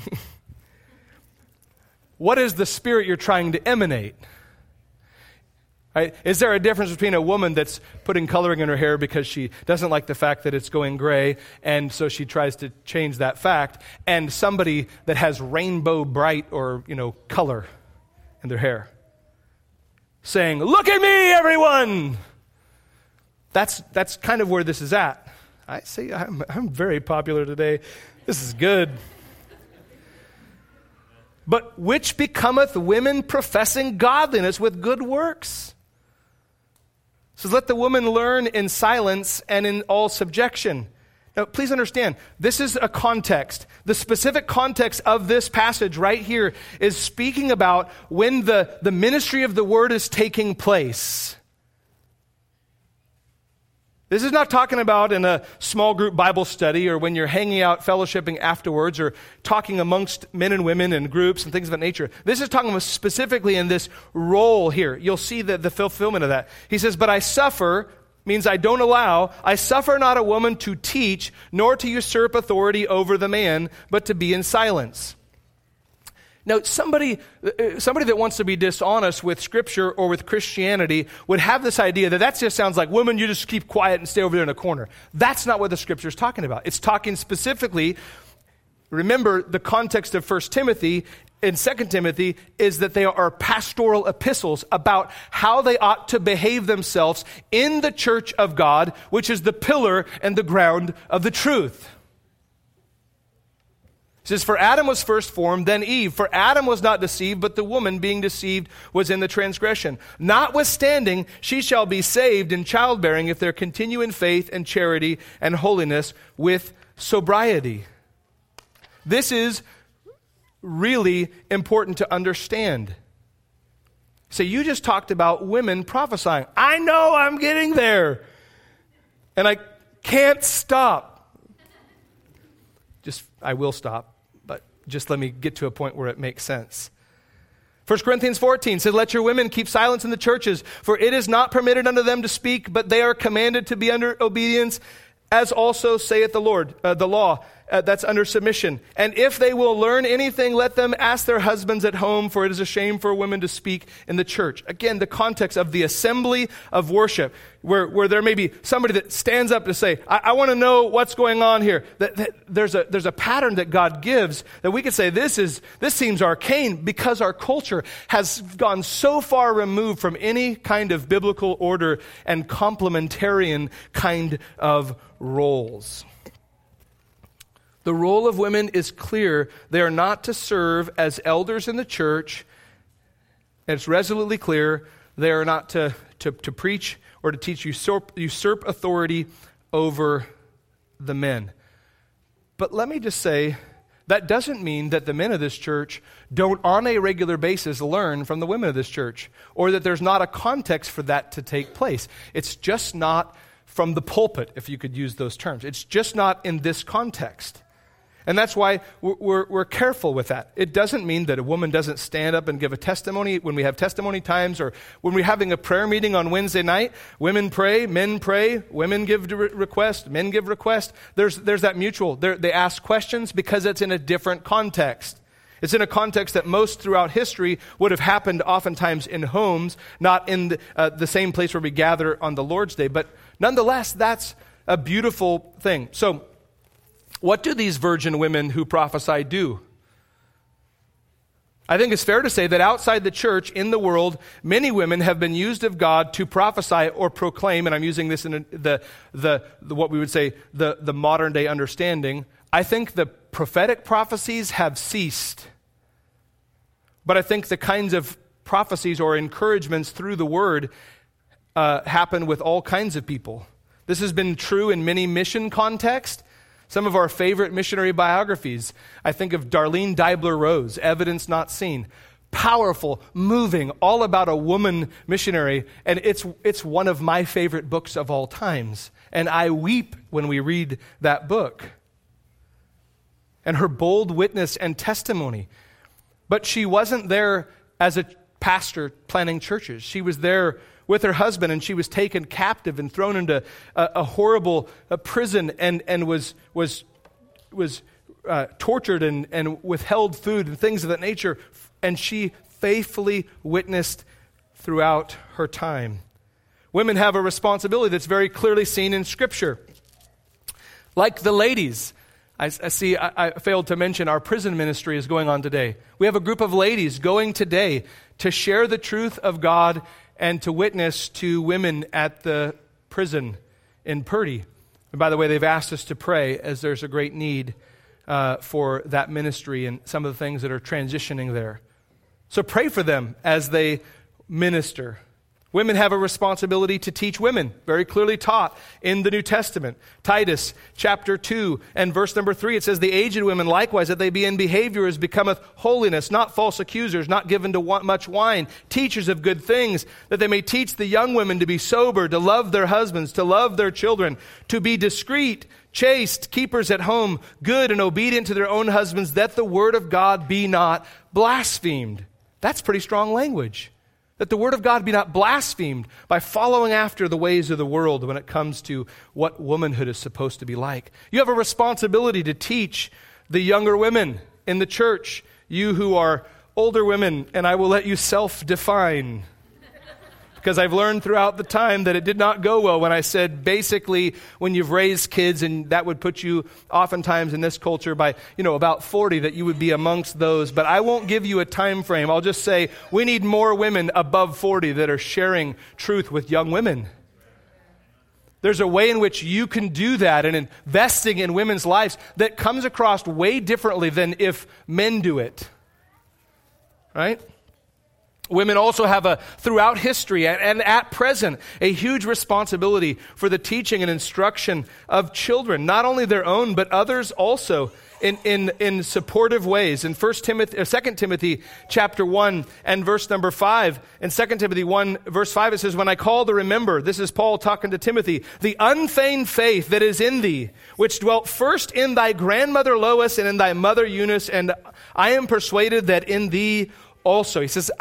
What is the spirit you're trying to emanate? Right? Is there a difference between a woman that's putting coloring in her hair because she doesn't like the fact that it's going gray, and so she tries to change that fact, and somebody that has rainbow bright or color in their hair, saying, "Look at me, everyone"? That's kind of where this is at. I see. I'm very popular today. This is good. But which becometh women professing godliness with good works. So let the woman learn in silence and in all subjection. Now, please understand, this is a context. The specific context of this passage right here is speaking about when the ministry of the word is taking place. This is not talking about in a small group Bible study or when you're hanging out fellowshipping afterwards or talking amongst men and women in groups and things of that nature. This is talking about specifically in this role here. You'll see the fulfillment of that. He says, "But I suffer," means I don't allow, "I suffer not a woman to teach, nor to usurp authority over the man, but to be in silence." Now, somebody that wants to be dishonest with Scripture or with Christianity would have this idea that just sounds like, women, you just keep quiet and stay over there in a corner. That's not what the Scripture is talking about. It's talking specifically, remember the context of 1 Timothy and 2 Timothy is that they are pastoral epistles about how they ought to behave themselves in the church of God, which is the pillar and the ground of the truth. says, for Adam was first formed, then Eve. For Adam was not deceived, but the woman being deceived was in the transgression. Notwithstanding, she shall be saved in childbearing if there continue in faith and charity and holiness with sobriety. This is really important to understand. So you just talked about women prophesying. I know I'm getting there. And I can't stop. I will stop. Just let me get to a point where it makes sense. 1 Corinthians 14 says, let your women keep silence in the churches, for it is not permitted unto them to speak, but they are commanded to be under obedience, as also saith the Lord, the law, that's under submission. And if they will learn anything, let them ask their husbands at home, for it is a shame for women to speak in the church. Again, the context of the assembly of worship, where there may be somebody that stands up to say, I want to know what's going on here. There's a pattern that God gives that we could say, this seems arcane, because our culture has gone so far removed from any kind of biblical order and complementarian kind of roles. The role of women is clear. They are not to serve as elders in the church. And it's resolutely clear they are not to preach or to teach usurp authority over the men. But let me just say, that doesn't mean that the men of this church don't on a regular basis learn from the women of this church, or that there's not a context for that to take place. It's just not from the pulpit, if you could use those terms. It's just not in this context. And that's why we're careful with that. It doesn't mean that a woman doesn't stand up and give a testimony when we have testimony times, or when we're having a prayer meeting on Wednesday night. Women pray, women give request, men give request. There's that mutual. They ask questions because it's in a different context. It's in a context that most throughout history would have happened oftentimes in homes, not in the same place where we gather on the Lord's Day. But nonetheless, that's a beautiful thing. So, what do these virgin women who prophesy do? I think it's fair to say that outside the church, in the world, many women have been used of God to prophesy or proclaim, and I'm using this in the what we would say the modern day understanding. I think the prophetic prophecies have ceased. But I think the kinds of prophecies or encouragements through the word happen with all kinds of people. This has been true in many mission contexts. Some of our favorite missionary biographies, I think of Darlene Deibler-Rose, Evidence Not Seen. Powerful, moving, all about a woman missionary. And it's one of my favorite books of all times. And I weep when we read that book. And her bold witness and testimony. But she wasn't there as a pastor planning churches. She was there with her husband, and she was taken captive and thrown into a horrible prison and was tortured and withheld food and things of that nature. And she faithfully witnessed throughout her time. Women have a responsibility that's very clearly seen in Scripture. Like the ladies, I failed to mention our prison ministry is going on today. We have a group of ladies going today to share the truth of God and to witness to women at the prison in Purdy. And by the way, they've asked us to pray, as there's a great need for that ministry and some of the things that are transitioning there. So pray for them as they minister. Women have a responsibility to teach women, very clearly taught in the New Testament. Titus chapter 2 and verse number 3, it says, the aged women likewise, that they be in behavior as becometh holiness, not false accusers, not given to much wine, teachers of good things, that they may teach the young women to be sober, to love their husbands, to love their children, to be discreet, chaste, keepers at home, good and obedient to their own husbands, that the word of God be not blasphemed. That's pretty strong language. That the word of God be not blasphemed by following after the ways of the world when it comes to what womanhood is supposed to be like. You have a responsibility to teach the younger women in the church, you who are older women, and I will let you self-define. Because I've learned throughout the time that it did not go well when I said basically when you've raised kids, and that would put you oftentimes in this culture by, about 40, that you would be amongst those. But I won't give you a time frame. I'll just say we need more women above 40 that are sharing truth with young women. There's a way in which you can do that and investing in women's lives that comes across way differently than if men do it. Right? Women also have throughout history and at present, a huge responsibility for the teaching and instruction of children, not only their own, but others also in supportive ways. In 2 Timothy chapter 1 and verse number 5, in 2 Timothy 1 verse 5, it says, when I call to remember, this is Paul talking to Timothy, the unfeigned faith that is in thee, which dwelt first in thy grandmother Lois and in thy mother Eunice, and I am persuaded that in thee also. He says,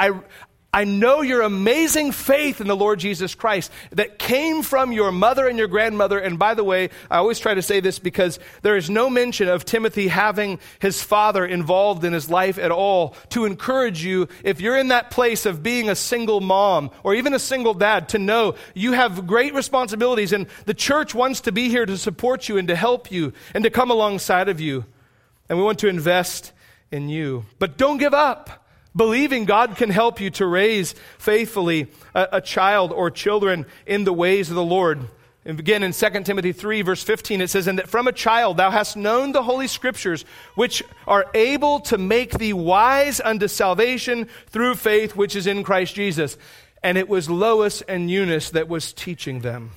I know your amazing faith in the Lord Jesus Christ that came from your mother and your grandmother. And by the way, I always try to say this because there is no mention of Timothy having his father involved in his life at all to encourage you, if you're in that place of being a single mom or even a single dad, to know you have great responsibilities and the church wants to be here to support you and to help you and to come alongside of you. And we want to invest in you. But don't give up. Believing God can help you to raise faithfully a child or children in the ways of the Lord. And again, in 2 Timothy 3, verse 15, it says, and that from a child thou hast known the Holy Scriptures, which are able to make thee wise unto salvation through faith which is in Christ Jesus. And it was Lois and Eunice that was teaching them.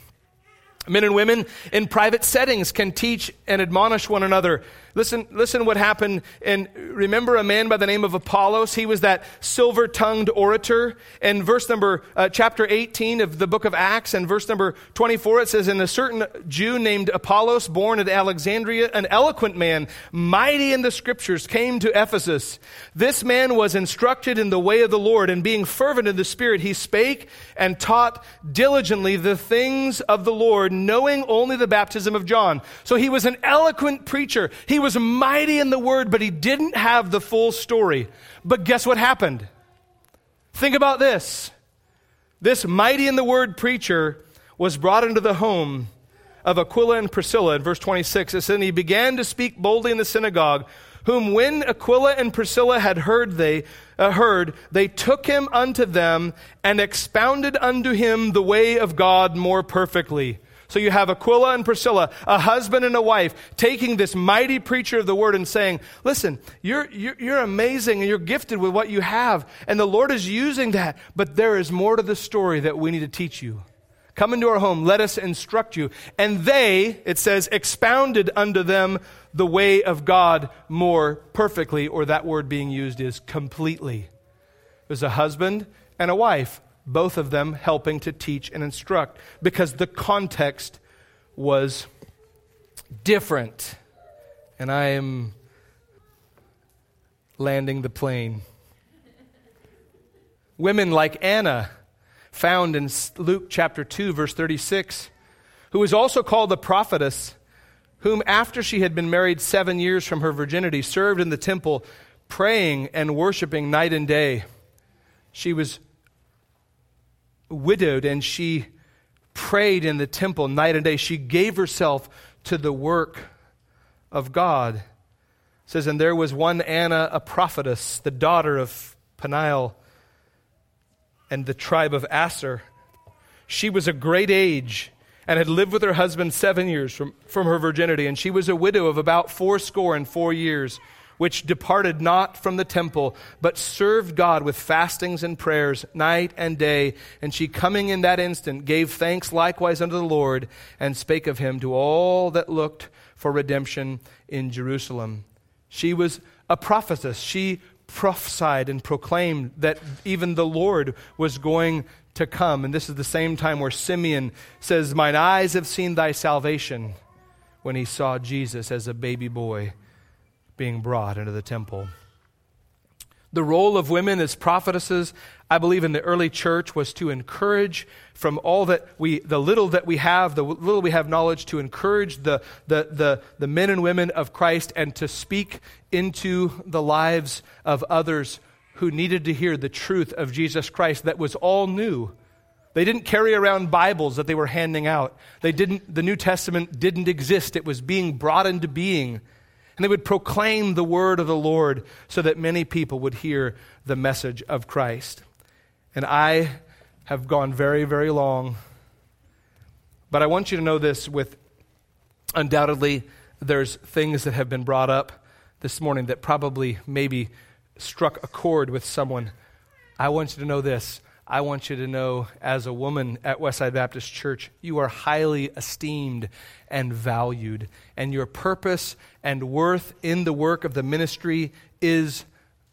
Men and women in private settings can teach and admonish one another. Listen what happened. And remember a man by the name of Apollos. He was that silver-tongued orator. In verse number, chapter 18 of the book of Acts and verse number 24, it says, and a certain Jew named Apollos, born at Alexandria, an eloquent man, mighty in the scriptures, came to Ephesus. This man was instructed in the way of the Lord, and being fervent in the Spirit, he spake and taught diligently the things of the Lord, knowing only the baptism of John. So he was an eloquent preacher. He was mighty in the word, but he didn't have the full story. But guess what happened? Think about this. This mighty in the word preacher was brought into the home of Aquila and Priscilla. In verse 26, it says, and he began to speak boldly in the synagogue, whom when Aquila and Priscilla had heard, they took him unto them and expounded unto him the way of God more perfectly. So you have Aquila and Priscilla, a husband and a wife, taking this mighty preacher of the word and saying, listen, you're amazing and you're gifted with what you have, and the Lord is using that, but there is more to the story that we need to teach you. Come into our home, let us instruct you. And they, it says, expounded unto them the way of God more perfectly, or that word being used is completely. It was a husband and a wife, both of them helping to teach and instruct, because the context was different. And I am landing the plane. Women like Anna, found in Luke chapter 2, verse 36, who was also called the prophetess, whom after she had been married 7 years from her virginity, served in the temple, praying and worshiping night and day. She was widowed, and she prayed in the temple night and day. She gave herself to the work of God. It says, and there was one Anna, a prophetess, the daughter of Peniel and the tribe of Aser. She was a great age and had lived with her husband 7 years from her virginity, and she was a widow of about 84 years, which departed not from the temple, but served God with fastings and prayers night and day. And she, coming in that instant, gave thanks likewise unto the Lord, and spake of him to all that looked for redemption in Jerusalem. She was a prophetess. She prophesied and proclaimed that even the Lord was going to come. And this is the same time where Simeon says, mine eyes have seen thy salvation, when he saw Jesus as a baby boy being brought into the temple. The role of women as prophetesses, I believe, in the early church was to encourage from all that the little we have knowledge, to encourage the men and women of Christ, and to speak into the lives of others who needed to hear the truth of Jesus Christ that was all new. They didn't carry around Bibles that they were handing out. The New Testament didn't exist. It was being brought into being. And they would proclaim the word of the Lord so that many people would hear the message of Christ. And I have gone very, very long, But I want you to know this with undoubtedly there's things that have been brought up this morning that probably maybe struck a chord with someone. I want you to know this. I want you to know, as a woman at Westside Baptist Church, you are highly esteemed and valued, and your purpose and worth in the work of the ministry is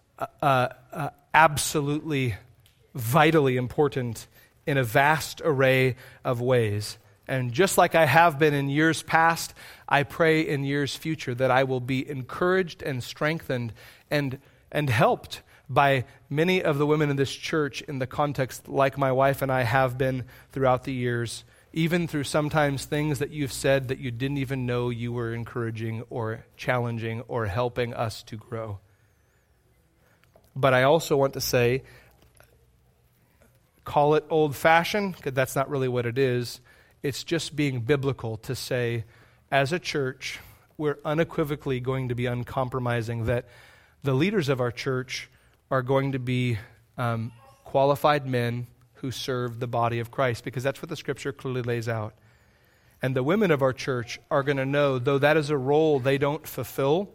absolutely, vitally important in a vast array of ways. And just like I have been in years past, I pray in years future that I will be encouraged and strengthened and helped by many of the women in this church in the context like my wife and I have been throughout the years, even through sometimes things that you've said that you didn't even know you were encouraging or challenging or helping us to grow. But I also want to say, call it old-fashioned, because that's not really what it is. It's just being biblical to say, as a church, we're unequivocally going to be uncompromising that the leaders of our church are going to be qualified men who serve the body of Christ, because that's what the Scripture clearly lays out. And the women of our church are going to know, though that is a role they don't fulfill,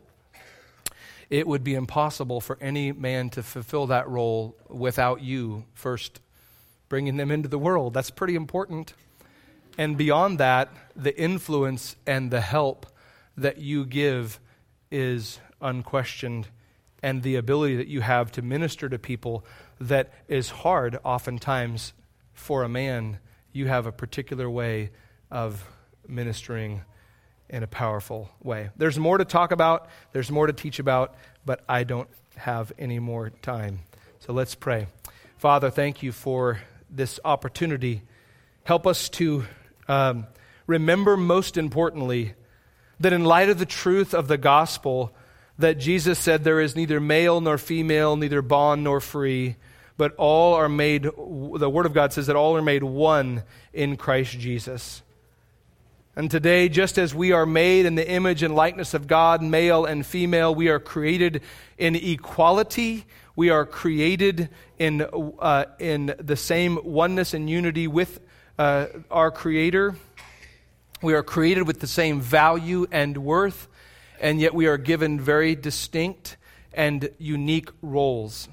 it would be impossible for any man to fulfill that role without you first bringing them into the world. That's pretty important. And beyond that, the influence and the help that you give is unquestioned, and the ability that you have to minister to people that is hard oftentimes for a man, you have a particular way of ministering in a powerful way. There's more to talk about, there's more to teach about, but I don't have any more time. So let's pray. Father, thank you for this opportunity. Help us to remember, most importantly, that in light of the truth of the gospel, that Jesus said there is neither male nor female, neither bond nor free, but all are made, the Word of God says that all are made one in Christ Jesus. And today, just as we are made in the image and likeness of God, male and female, we are created in equality. We are created in the same oneness and unity with our Creator. We are created with the same value and worth, and yet we are given very distinct and unique roles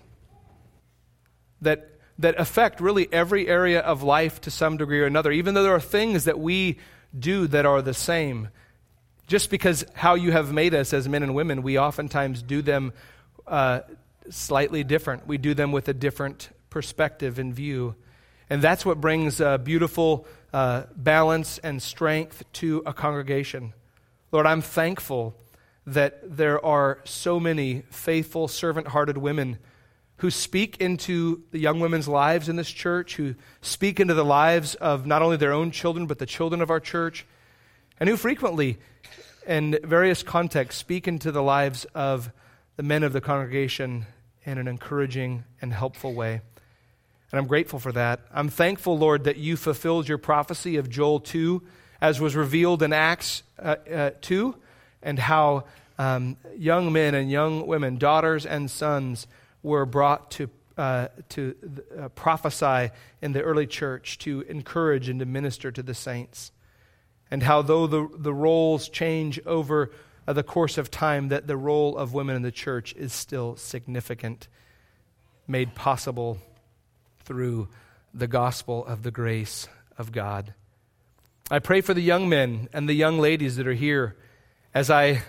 that affect really every area of life to some degree or another, even though there are things that we do that are the same. Just because how you have made us as men and women, we oftentimes do them slightly different. We do them with a different perspective and view. And that's what brings beautiful balance and strength to a congregation. Lord, I'm thankful that there are so many faithful, servant-hearted women who speak into the young women's lives in this church, who speak into the lives of not only their own children, but the children of our church, and who frequently, in various contexts, speak into the lives of the men of the congregation in an encouraging and helpful way. And I'm grateful for that. I'm thankful, Lord, that you fulfilled your prophecy of Joel 2, as was revealed in Acts 2, and how young men and young women, daughters and sons, were brought to prophesy in the early church, to encourage and to minister to the saints. And how though the roles change over the course of time, that the role of women in the church is still significant, made possible through the gospel of the grace of God. I pray for the young men and the young ladies that are here, as I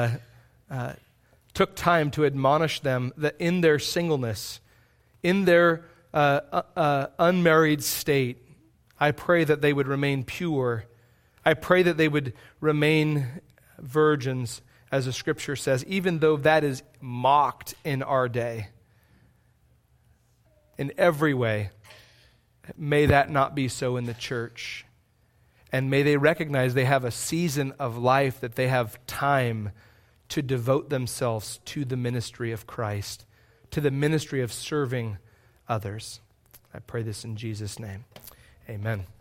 took time to admonish them that in their singleness, in their unmarried state, I pray that they would remain pure. I pray that they would remain virgins, as the Scripture says, even though that is mocked in our day. In every way, may that not be so in the church. And may they recognize they have a season of life, that they have time to devote themselves to the ministry of Christ, to the ministry of serving others. I pray this in Jesus' name. Amen.